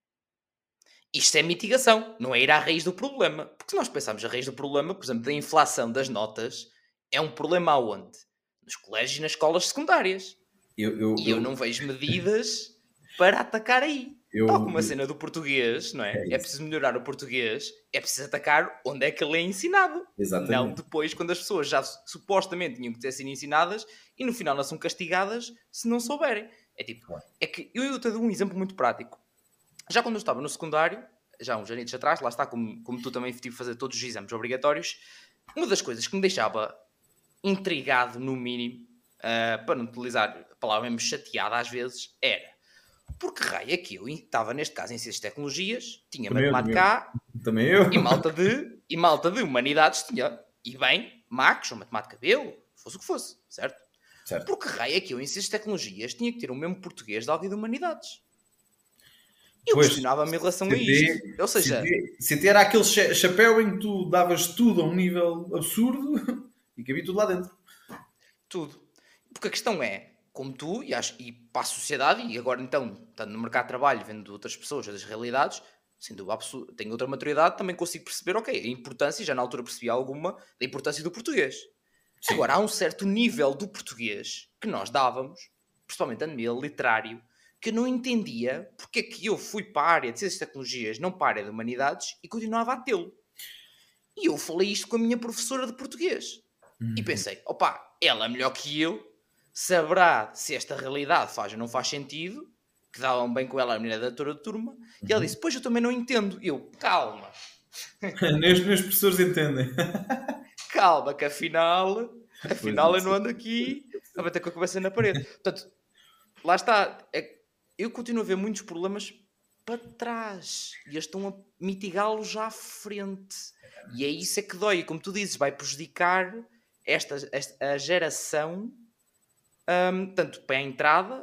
Isto é mitigação, não é ir à raiz do problema. Porque se nós pensarmos a raiz do problema, por exemplo, da inflação das notas, é um problema aonde? Nos colégios e nas escolas secundárias. Eu não vejo medidas para atacar aí. Tal como a cena do português, não é? É preciso melhorar o português, é preciso atacar onde é que ele é ensinado. Exatamente. Não depois, quando as pessoas já supostamente tinham que ter sido ensinadas e no final não são castigadas se não souberem. É tipo, é que eu te dou um exemplo muito prático. Já quando eu estava no secundário, já uns anos atrás, lá está, como tu também tive que fazer todos os exames obrigatórios, uma das coisas que me deixava intrigado, no mínimo, para não utilizar a palavra mesmo chateada às vezes, era porque raio é que eu estava, neste caso, em Ciências e Tecnologias, tinha matemática A, também eu. E malta de Humanidades tinha, e bem, Max ou matemática B, ou fosse o que fosse, certo? Porque raio é que eu em Ciências e Tecnologias tinha que ter o mesmo português de alguém de Humanidades. Eu questionava-me em relação a isto. Ou seja... CT era aquele chapéu em que tu davas tudo a um nível absurdo e cabia tudo lá dentro. Tudo. Porque a questão é, como tu, e para a sociedade, e agora então, estando no mercado de trabalho, vendo outras pessoas, outras realidades, sem dúvida absoluta, tenho outra maturidade, também consigo perceber, a importância, já na altura percebi alguma, da importância do português. Sim. Agora, há um certo nível do português que nós dávamos, principalmente a nível literário, que eu não entendia porque é que eu fui para a área de Ciências e Tecnologias, não para a área de Humanidades, e continuava a tê-lo. E eu falei isto com a minha professora de português. E pensei, ela melhor que eu, saberá se esta realidade faz ou não faz sentido, que davam bem com ela a menina da turma, e ela disse, pois eu também não entendo. E eu, calma. Nem os meus professores entendem. Calma, que afinal eu não ando aqui a bater com a cabeça na parede. Portanto, lá está. Eu continuo a ver muitos problemas para trás e eles estão a mitigá-lo já à frente. E é isso é que dói. E como tu dizes, vai prejudicar a geração, tanto para a entrada,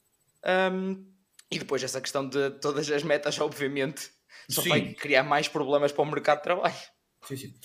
e depois essa questão de todas as metas, obviamente, só vai Sim, criar mais problemas para o mercado de trabalho. sim, sim.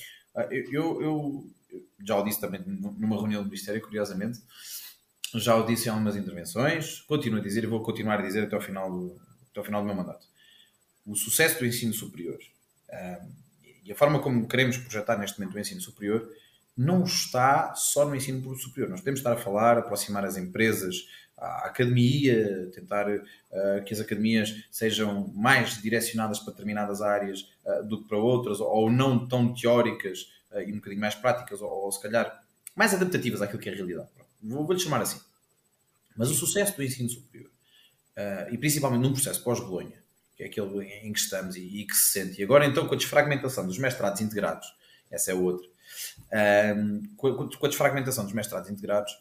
Eu já o disse também numa reunião do Ministério, curiosamente, já o disse em algumas intervenções, continuo a dizer e vou continuar a dizer até ao final do meu mandato. O sucesso do ensino superior e a forma como queremos projetar neste momento o ensino superior não está só no ensino superior. Nós temos de estar a falar, aproximar as empresas à academia, tentar que as academias sejam mais direcionadas para determinadas áreas do que para outras, ou não tão teóricas e um bocadinho mais práticas, ou se calhar mais adaptativas àquilo que é a realidade. Vou-lhe chamar assim. Mas o sucesso do ensino superior, e principalmente num processo pós-Bolonha, que é aquele em que estamos e que se sente, e agora então com a desfragmentação dos mestrados integrados, essa é outra, com a desfragmentação dos mestrados integrados,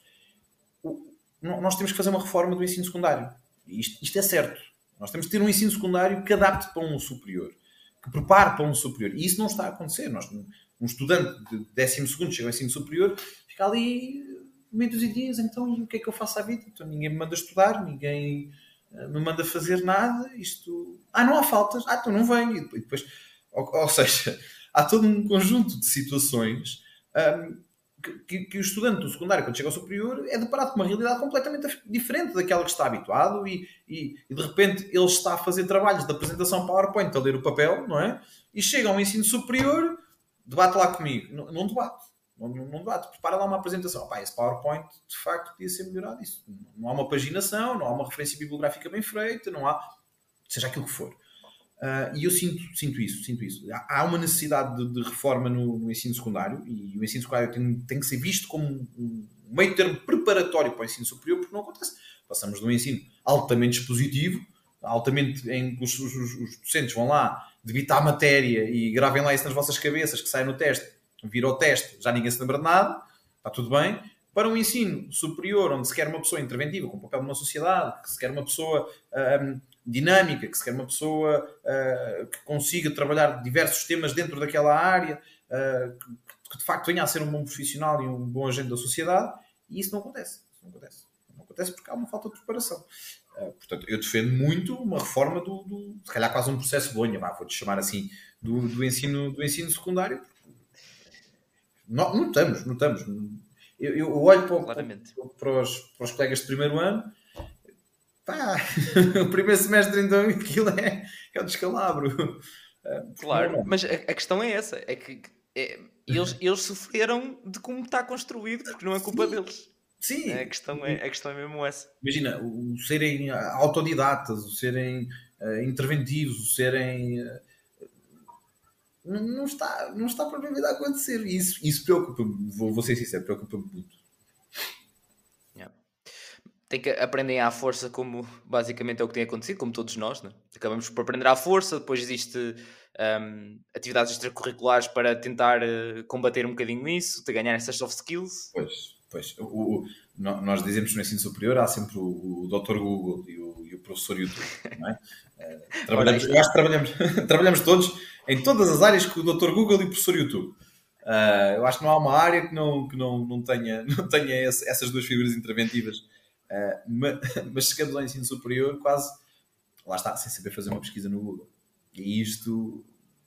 nós temos que fazer uma reforma do ensino secundário. Isto é certo. Nós temos que ter um ensino secundário que adapte para um superior, que prepare para um superior. E isso não está a acontecer. Um estudante de 12º chega ao ensino superior, fica ali meio dos dias, então e o que é que eu faço à vida? Então ninguém me manda estudar, ninguém me manda fazer nada. Isto... não há faltas. Então não venho. E depois... Ou seja, há todo um conjunto de situações que o estudante do secundário, quando chega ao superior, é deparado com uma realidade completamente diferente daquela que está habituado e de repente ele está a fazer trabalhos de apresentação PowerPoint, a ler o papel, não é? E chega ao ensino superior, debate lá comigo. Não debate. Não debate. Prepara lá uma apresentação. Esse PowerPoint, de facto, podia ser melhorado. Isso. Não há uma paginação, não há uma referência bibliográfica bem feita, não há... Seja aquilo que for. E eu sinto isso. Há uma necessidade de reforma no ensino secundário e o ensino secundário tem que ser visto como um meio termo preparatório para o ensino superior, porque não acontece. Passamos de um ensino altamente expositivo, altamente em que os docentes vão lá debitar a matéria e gravem lá isso nas vossas cabeças, que sai no teste, vira o teste, já ninguém se lembra de nada, está tudo bem, para um ensino superior, onde se quer uma pessoa interventiva, com papel numa sociedade, que se quer uma pessoa dinâmica, que se quer uma pessoa que consiga trabalhar diversos temas dentro daquela área, que de facto venha a ser um bom profissional e um bom agente da sociedade, e isso não acontece. Não acontece porque há uma falta de preparação. Portanto, eu defendo muito uma reforma se calhar quase um processo Bolonha, vou-te chamar assim, do ensino secundário. Não estamos. Eu olho para os colegas de primeiro ano, o primeiro semestre então aquilo é o descalabro. Claro, mas a questão é essa, é que eles sofreram de como está construído, porque não é culpa deles. Sim. A questão é mesmo essa. Imagina, o serem autodidatas, o serem interventivos, o serem... não está propriamente a acontecer. Isso preocupa-me, vou ser sincero, preocupa-me muito. Tem que aprender à força, como basicamente é o que tem acontecido, como todos nós, né? Acabamos por aprender à força, depois existe atividades extracurriculares para tentar combater um bocadinho isso, de ganhar essas soft skills. Pois. Nós dizemos que no ensino superior há sempre o Dr. Google e o professor YouTube, não é? Eu acho que trabalhamos todos em todas as áreas com o Dr. Google e o professor YouTube. Eu acho que não há uma área que não tenha essas duas figuras interventivas. Mas chegamos ao ensino superior quase, lá está, sem saber fazer uma pesquisa no Google. E isto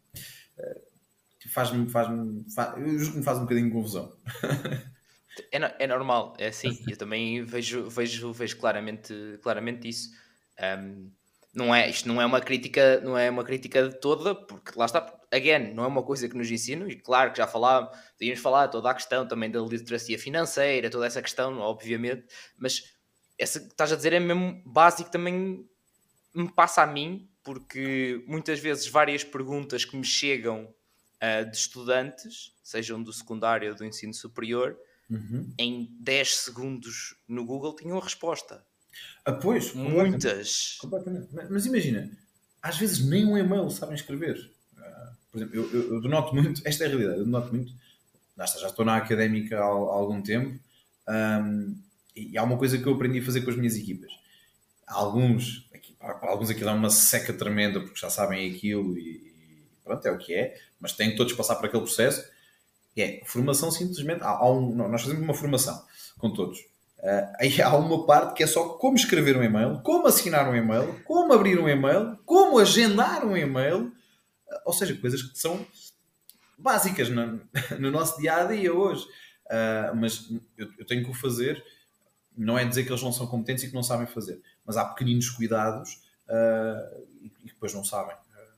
faz-me um bocadinho de confusão. É normal, é assim. Eu também vejo claramente isso. Isto não é uma crítica de toda, porque lá está, again, não é uma coisa que nos ensinam, e claro que já podíamos falar toda a questão também da literacia financeira, toda essa questão, obviamente, mas essa que estás a dizer é mesmo básico, também me passa a mim, porque muitas vezes várias perguntas que me chegam de estudantes, sejam do secundário ou do ensino superior, em 10 segundos no Google tinham a resposta. Pois, muitas. Completamente. Mas imagina, às vezes nem um e-mail sabem escrever. Por exemplo, eu denoto muito, esta é a realidade, eu denoto muito, já estou na académica há algum tempo, e há uma coisa que eu aprendi a fazer com as minhas equipas. Alguns, aqui, para alguns aquilo é uma seca tremenda, porque já sabem aquilo e pronto, é o que é, mas têm todos passar por aquele processo. Formação simplesmente, nós fazemos uma formação com todos. Aí há uma parte que é só como escrever um e-mail, como assinar um e-mail, como abrir um e-mail, como agendar um e-mail, ou seja, coisas que são básicas no nosso dia-a-dia hoje. Mas eu tenho que o fazer, não é dizer que eles não são competentes e que não sabem fazer, mas há pequeninos cuidados e depois não sabem.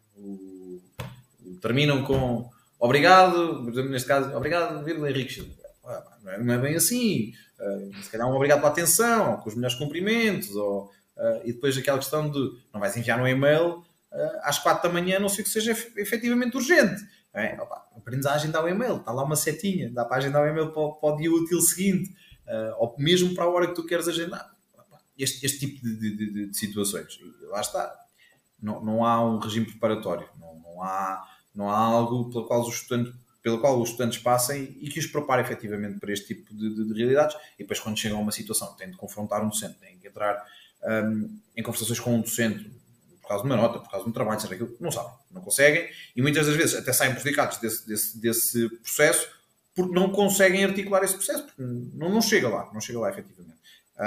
Terminam com obrigado, neste caso, obrigado, Henrique. Não é bem assim. Se calhar um obrigado pela atenção, com os melhores cumprimentos, e depois aquela questão de não vais enviar um e-mail às 4 da manhã, não sei que seja efetivamente urgente. Aprendes a agendar o e-mail, está lá uma setinha, dá para agendar o e-mail para o dia útil seguinte, ou mesmo para a hora que tu queres agendar. Este tipo de situações. E lá está. Não há um regime preparatório, não há algo pelo qual os estudantes passem e que os prepare efetivamente para este tipo de realidades. E depois, quando chegam a uma situação, têm de confrontar um docente, têm de entrar em conversações com um docente por causa de uma nota, por causa de um trabalho, seja aquilo, não sabem, não conseguem, e muitas das vezes até saem prejudicados desse processo porque não conseguem articular esse processo, porque não chega lá efetivamente.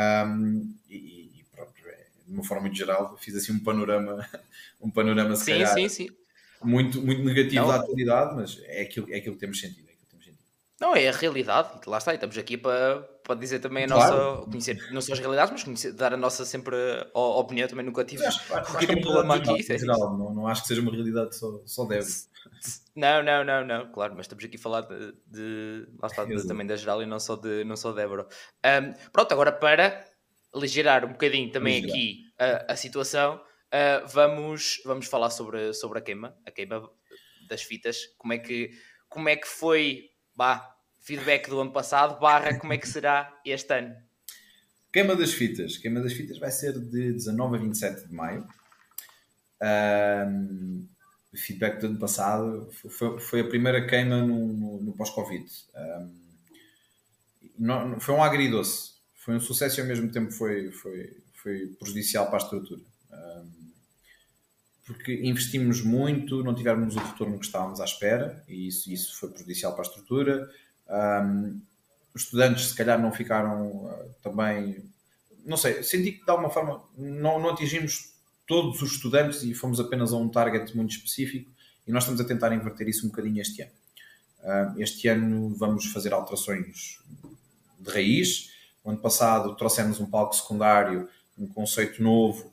E pronto, de uma forma muito geral, fiz assim um panorama se calhar sim. muito, muito negativo Não, da atualidade, mas é aquilo que temos sentido. não, é a realidade, lá está, e estamos aqui para dizer também a nossa, Claro, conhecer não só as realidades, mas conhecer, dar a nossa sempre opinião, também nunca tive acho qualquer que é tipo de uma problema realidade aqui, é isso. geral, não acho que seja uma realidade só deve. Não, claro, mas estamos aqui a falar lá está, também da geral e não só de Évora. Pronto, agora para aligerar um bocadinho também aqui a situação, vamos falar sobre a queima das fitas, como é que foi, feedback do ano passado, como é que será este ano? Queima das fitas vai ser de 19 a 27 de maio. O feedback do ano passado foi a primeira queima no pós-Covid. Foi um agridoce, foi um sucesso e ao mesmo tempo foi prejudicial para a estrutura. Porque investimos muito, não tivemos o retorno que estávamos à espera e isso foi prejudicial para a estrutura. Os estudantes se calhar não ficaram também, não sei, senti que de alguma forma não atingimos todos os estudantes e fomos apenas a um target muito específico e nós estamos a tentar inverter isso um bocadinho este ano. Este ano vamos fazer alterações de raiz. O ano passado trouxemos um palco secundário, um conceito novo,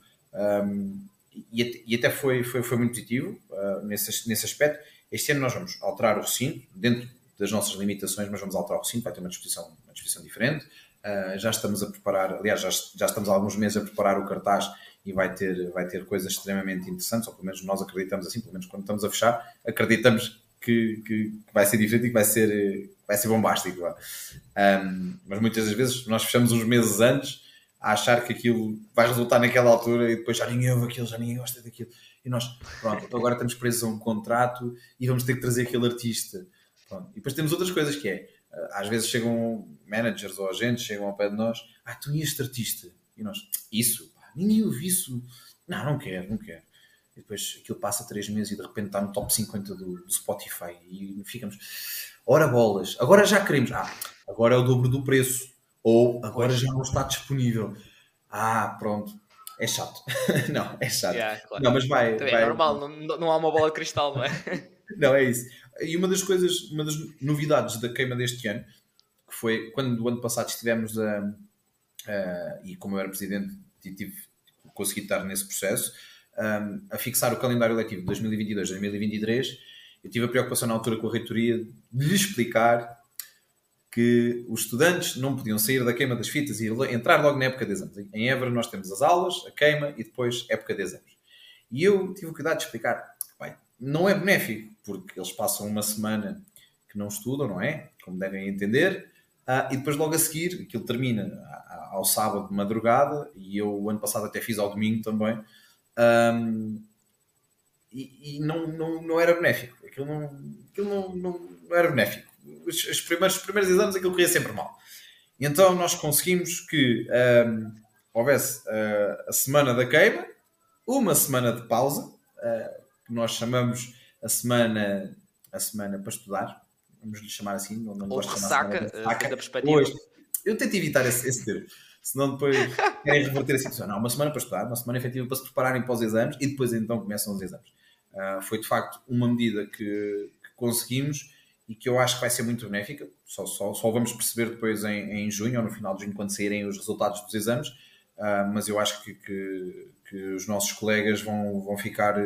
e até foi muito positivo nesse aspecto. Este ano nós vamos alterar o recinto, dentro das nossas limitações, mas vamos alterar o recinto, vai ter uma disposição diferente. Já estamos a preparar, aliás, já estamos há alguns meses a preparar o cartaz e vai ter coisas extremamente interessantes, ou pelo menos nós acreditamos assim, pelo menos quando estamos a fechar, acreditamos que vai ser diferente e que vai ser bombástico. Mas muitas das vezes nós fechamos uns meses antes a achar que aquilo vai resultar naquela altura e depois já ninguém ouve aquilo, já ninguém gosta daquilo. E nós, pronto, então agora estamos presos a um contrato e vamos ter que trazer aquele artista. Pronto. E depois temos outras coisas que é, às vezes chegam managers ou agentes, chegam ao pé de nós, tu e este artista? E nós, isso? Ninguém ouve isso. Não quero. E depois aquilo passa 3 meses e de repente está no top 50 do Spotify e ficamos, ora bolas, agora já queremos, agora é o dobro do preço, ou agora já não está disponível. Pronto, é chato. Não, é chato. Yeah, claro. Não, mas vai. É normal, não há uma bola de cristal, não é? Não, é isso. E uma das novidades da queima deste ano, que foi quando o ano passado estivemos e como eu era presidente, consegui estar nesse processo, a fixar o calendário letivo de 2022-2023, eu tive a preocupação na altura com a reitoria de lhe explicar que os estudantes não podiam sair da queima das fitas e entrar logo na época de exames. Em Évora nós temos as aulas, a queima e depois época de exames. E eu tive o cuidado de explicar, não é benéfico, porque eles passam uma semana que não estudam, não é? Como devem entender, e depois logo a seguir, aquilo termina ao sábado de madrugada, e eu o ano passado até fiz ao domingo também, e não era benéfico. Aquilo não era benéfico. Os primeiros exames aquilo corria sempre mal. E então nós conseguimos que houvesse a semana da queima, uma semana de pausa, que nós chamamos a semana para estudar, vamos lhe chamar assim, não Ou gosto de de chamar a semana ressaca, de depende ressaca. da perspectiva. Hoje, eu tento evitar esse termo, senão depois querem reverter a situação. Não, uma semana para estudar, uma semana efetiva para se prepararem para os exames e depois então começam os exames. Foi de facto uma medida que conseguimos e que eu acho que vai ser muito benéfica. Só vamos perceber depois em junho ou no final de junho, quando saírem os resultados dos exames. Mas eu acho que os nossos colegas vão ficar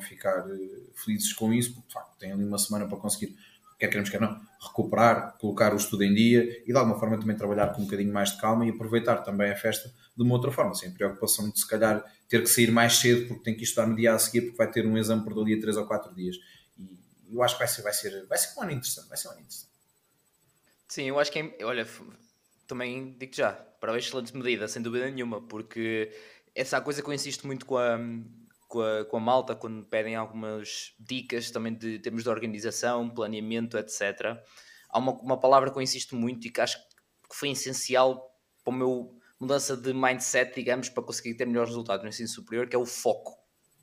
felizes com isso, porque de facto têm ali uma semana para conseguir, quer queremos, quer não, recuperar, colocar o estudo em dia e de alguma forma também trabalhar com um bocadinho mais de calma e aproveitar também a festa de uma outra forma, sem preocupação de se calhar ter que sair mais cedo porque tem que estudar no dia a seguir porque vai ter um exame por dali a 3 ou 4 dias. E eu acho que vai ser um ano interessante, vai ser um ano interessante. Sim, eu acho que, olha, também digo já, para uma excelente medida, sem dúvida nenhuma, porque essa é a coisa que eu insisto muito com a malta, quando pedem algumas dicas também de termos de organização, planeamento, etc. Há uma palavra que eu insisto muito e que acho que foi essencial para o meu mudança de mindset, digamos, para conseguir ter melhores resultados no ensino superior, que é o foco.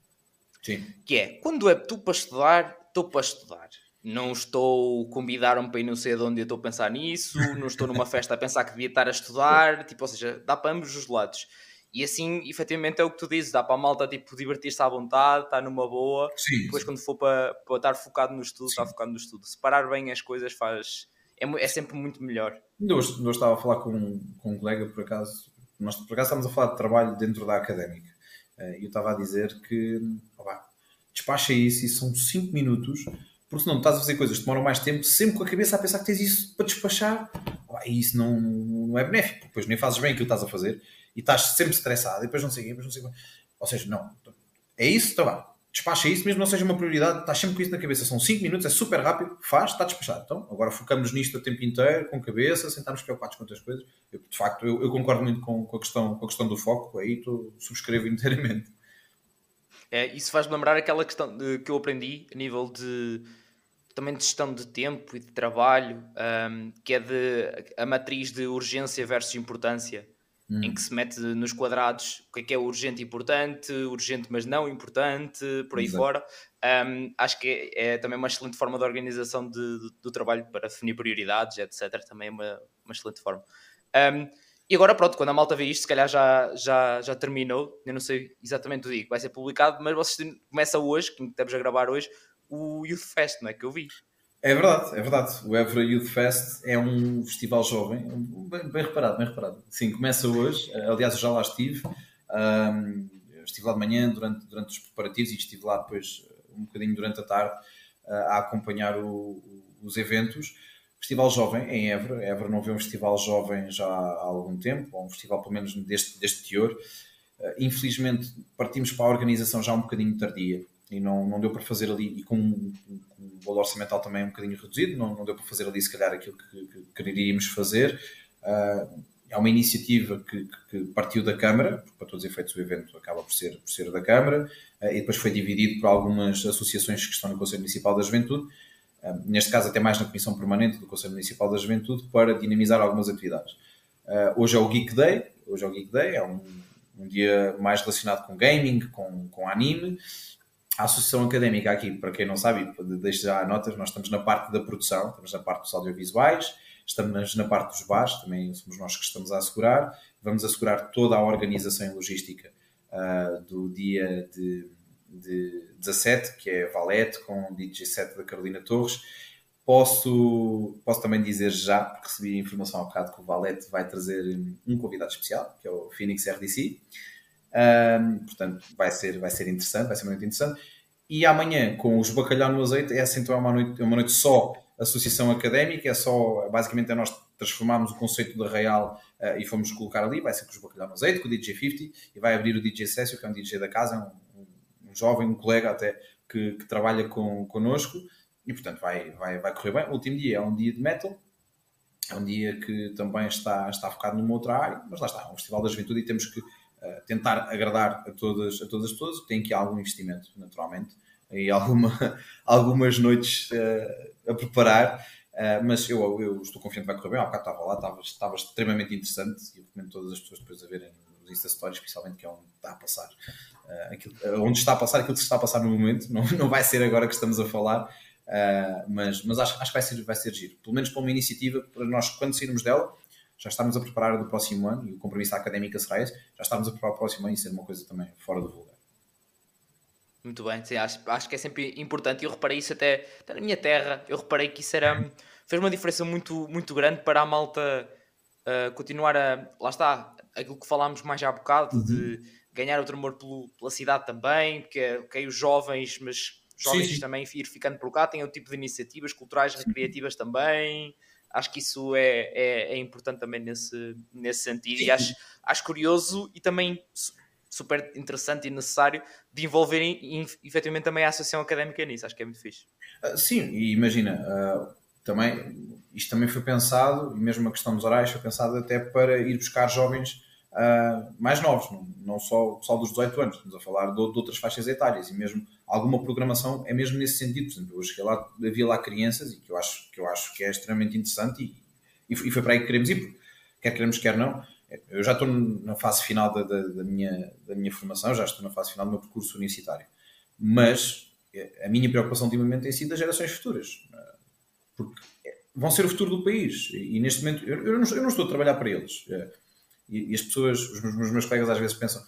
Sim. Que é, quando é tu para estudar, estou para estudar. Não estou, convidaram-me para ir não sei de onde eu estou a pensar nisso, não estou numa festa a pensar que devia estar a estudar, tipo, ou seja, dá para ambos os lados. E assim, efetivamente, é o que tu dizes, dá para a malta, tipo, divertir-se à vontade, estar numa boa, e Sim, depois sim. quando for para estar focado no estudo, estar Sim. focado no estudo. Separar bem as coisas faz... É sempre muito melhor. Ainda hoje estava a falar com um colega, por acaso, nós por acaso estávamos a falar de trabalho dentro da académica, e eu estava a dizer que despacha isso e são 5 minutos, porque senão estás a fazer coisas que demoram mais tempo, sempre com a cabeça a pensar que tens isso para despachar, e isso não é benéfico, depois nem fazes bem aquilo que estás a fazer, e estás sempre estressado, e depois não sei o quê, depois não sei o quê. Ou seja, não, é isso, está bem. Despacha isso, mesmo não seja uma prioridade, estás sempre com isso na cabeça. São 5 minutos, é super rápido, faz, está despachado. Então, agora focamos nisto o tempo inteiro, com cabeça, sem estarmos preocupados com outras coisas. De facto, eu concordo muito com a questão do foco, aí subscrevo inteiramente. Isso faz-me lembrar aquela questão que eu aprendi a nível também de gestão de tempo e de trabalho, que é a matriz de urgência versus importância, em que se mete nos quadrados o que é urgente e importante, urgente mas não importante, por aí Exato. fora. Acho que é também uma excelente forma de organização do trabalho para definir prioridades, etc. Também é uma excelente forma. E agora, pronto, quando a malta vê isto, se calhar já terminou. Eu não sei exatamente o dia que vai ser publicado, mas vocês começa hoje, que estamos a gravar hoje, o Youth Fest, não é? Que eu vi. É verdade, é verdade. O Évora Youth Fest é um festival jovem, bem reparado, bem reparado. Sim, começa hoje. Aliás, eu já lá estive. Estive lá de manhã durante os preparativos e estive lá depois um bocadinho durante a tarde a acompanhar os eventos. Festival Jovem em Évora. Évora não vê um festival jovem já há algum tempo, ou um festival pelo menos deste teor. Infelizmente partimos para a organização já um bocadinho tardia e não deu para fazer ali, e com um valor orçamental também um bocadinho reduzido, não deu para fazer ali se calhar aquilo que quereríamos fazer. É uma iniciativa que partiu da Câmara, porque para todos os efeitos o evento acaba por ser da Câmara, e depois foi dividido por algumas associações que estão no Conselho Municipal da Juventude, neste caso até mais na Comissão Permanente do Conselho Municipal da Juventude, para dinamizar algumas atividades. Hoje é o Geek Day, é um dia mais relacionado com gaming, com anime. A Associação Académica aqui, para quem não sabe, deixo já notas, nós estamos na parte da produção, estamos na parte dos audiovisuais, estamos na parte dos bares, também somos nós que estamos a assegurar, vamos assegurar toda a organização e logística do dia de 17, que é Valete, com o DJ set da Carolina Torres. Posso também dizer já, porque recebi a informação há bocado que o Valete vai trazer um convidado especial, que é o Phoenix RDC. Portanto, vai ser interessante, vai ser muito interessante. E amanhã, com os Bacalhau no Azeite, essa então é uma noite só associação académica, basicamente nós transformámos o conceito da Real e fomos colocar ali, vai ser com os Bacalhau no Azeite, com o DJ 50, e vai abrir o DJ Cécio, que é um DJ da casa, um jovem, um colega até, que trabalha connosco, e portanto vai correr bem. O último dia é um dia de metal, é um dia que também está focado numa outra área, mas lá está, é um festival da juventude e temos que tentar agradar a todas as pessoas, tem aqui algum investimento, naturalmente, e algumas noites a preparar, mas eu estou confiante que vai correr bem. Há bocado estava lá, estava extremamente interessante e eu recomendo todas as pessoas depois a verem os Insta Stories, especialmente, que é onde está a passar. Onde está a passar aquilo que se está a passar no momento, não vai ser agora que estamos a falar, mas acho que vai ser giro. Pelo menos para uma iniciativa, para nós, quando sairmos dela, já estamos a preparar do próximo ano, e o compromisso da Académica será esse, já estamos a preparar o próximo ano e ser uma coisa também fora do vulgar. Muito bem, sim, acho que é sempre importante. Eu reparei isso até na minha terra, eu reparei que isso fez uma diferença muito, muito grande para a malta continuar lá está, aquilo que falámos mais há bocado, de ganhar o tremor pela cidade também, porque os jovens, mas jovens Sim. também ir ficando por cá, têm outro tipo de iniciativas culturais, recreativas também. Acho que isso é importante também nesse sentido. Sim. E acho curioso e também super interessante e necessário de envolverem efetivamente também a Associação Académica nisso. Acho que é muito fixe. Sim, e imagina, isto também foi pensado, e mesmo a questão dos horários foi pensado até para ir buscar jovens mais novos, não só o pessoal dos 18 anos, estamos a falar de outras faixas etárias, e mesmo alguma programação é mesmo nesse sentido. Por exemplo, eu cheguei lá, havia lá crianças, e que eu acho que é extremamente interessante, e foi para aí que queremos ir, porque quer queremos, quer não. Eu já estou na fase final da minha formação, já estou na fase final do meu percurso universitário, mas a minha preocupação ultimamente tem sido as gerações futuras, porque vão ser o futuro do país, e neste momento eu não estou a trabalhar para eles, e as pessoas, os meus colegas às vezes pensam,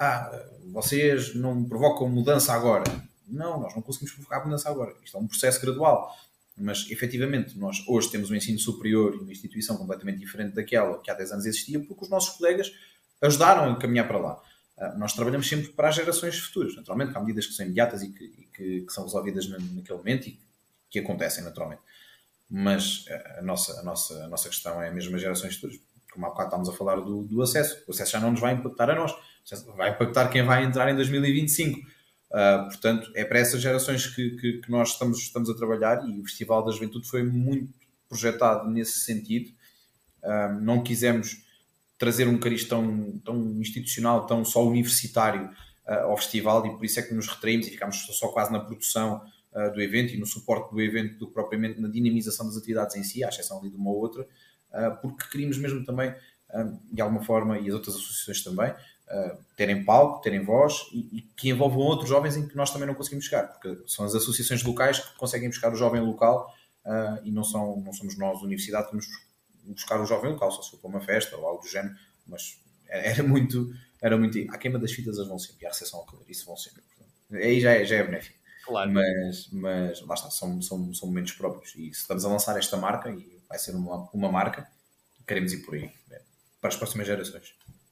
vocês não provocam mudança agora. Não, nós não conseguimos provocar mudança agora, isto é um processo gradual, mas efetivamente nós hoje temos um ensino superior e uma instituição completamente diferente daquela que há 10 anos existia, porque os nossos colegas ajudaram a caminhar para lá. Nós trabalhamos sempre para as gerações futuras, naturalmente, há medidas que são imediatas e que são resolvidas naquele momento e que acontecem naturalmente. Mas a nossa questão é mesmo as gerações futuras. Como há bocado estávamos a falar do acesso. O acesso já não nos vai impactar a nós. Vai impactar quem vai entrar em 2025. Portanto, é para essas gerações que nós estamos a trabalhar, e o Festival da Juventude foi muito projetado nesse sentido. Não quisemos trazer um cariz tão institucional, tão só universitário ao festival, e por isso é que nos retraímos e ficámos só quase na produção do evento e no suporte do evento do que propriamente na dinamização das atividades em si, à exceção ali de uma ou outra, porque queríamos mesmo também, de alguma forma, e as outras associações também, terem palco, terem voz, e que envolvam outros jovens em que nós também não conseguimos chegar, porque são as associações locais que conseguem buscar o jovem local, e não somos nós, a universidade, que vamos buscar o jovem local, só se for para uma festa ou algo do género, mas era muito à queima das fitas eles vão sempre, e à recepção ao calor, isso vão sempre, portanto, aí já é benéfico. Claro. Mas lá está, são momentos próprios, e se estamos a lançar esta marca, e vai ser uma marca, queremos ir por aí, para as próximas gerações.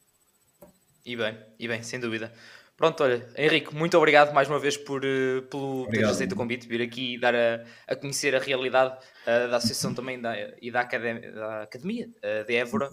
E bem, sem dúvida. Pronto, olha, Henrique, muito obrigado mais uma vez por teres aceito o convite, vir aqui e dar a conhecer a realidade da associação também e da Academia de Évora,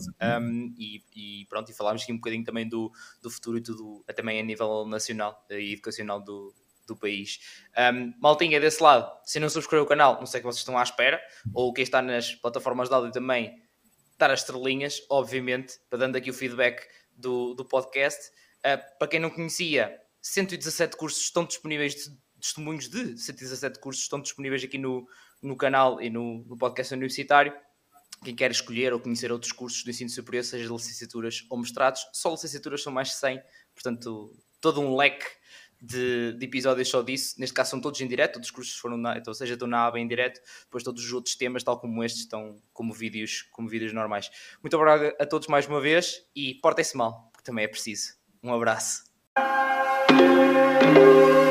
e pronto, e falámos aqui um bocadinho também do futuro e tudo, também a nível nacional e educacional do país. Maltinha, desse lado, se não subscreveu o canal, não sei que vocês estão à espera, ou quem está nas plataformas de áudio também, dar as estrelinhas, obviamente, para dando aqui o feedback do podcast. Para quem não conhecia, 117 cursos estão disponíveis, testemunhos de 117 cursos estão disponíveis aqui no canal e no podcast universitário. Quem quer escolher ou conhecer outros cursos do ensino superior, seja licenciaturas ou mestrados, só licenciaturas são mais de 100, portanto, todo um leque de episódios só disso. Neste caso são todos em direto, todos os cursos foram ou seja, estão na aba em direto, depois todos os outros temas, tal como estes, estão como vídeos normais. Muito obrigado a todos mais uma vez, e portem-se mal, porque também é preciso. Um abraço.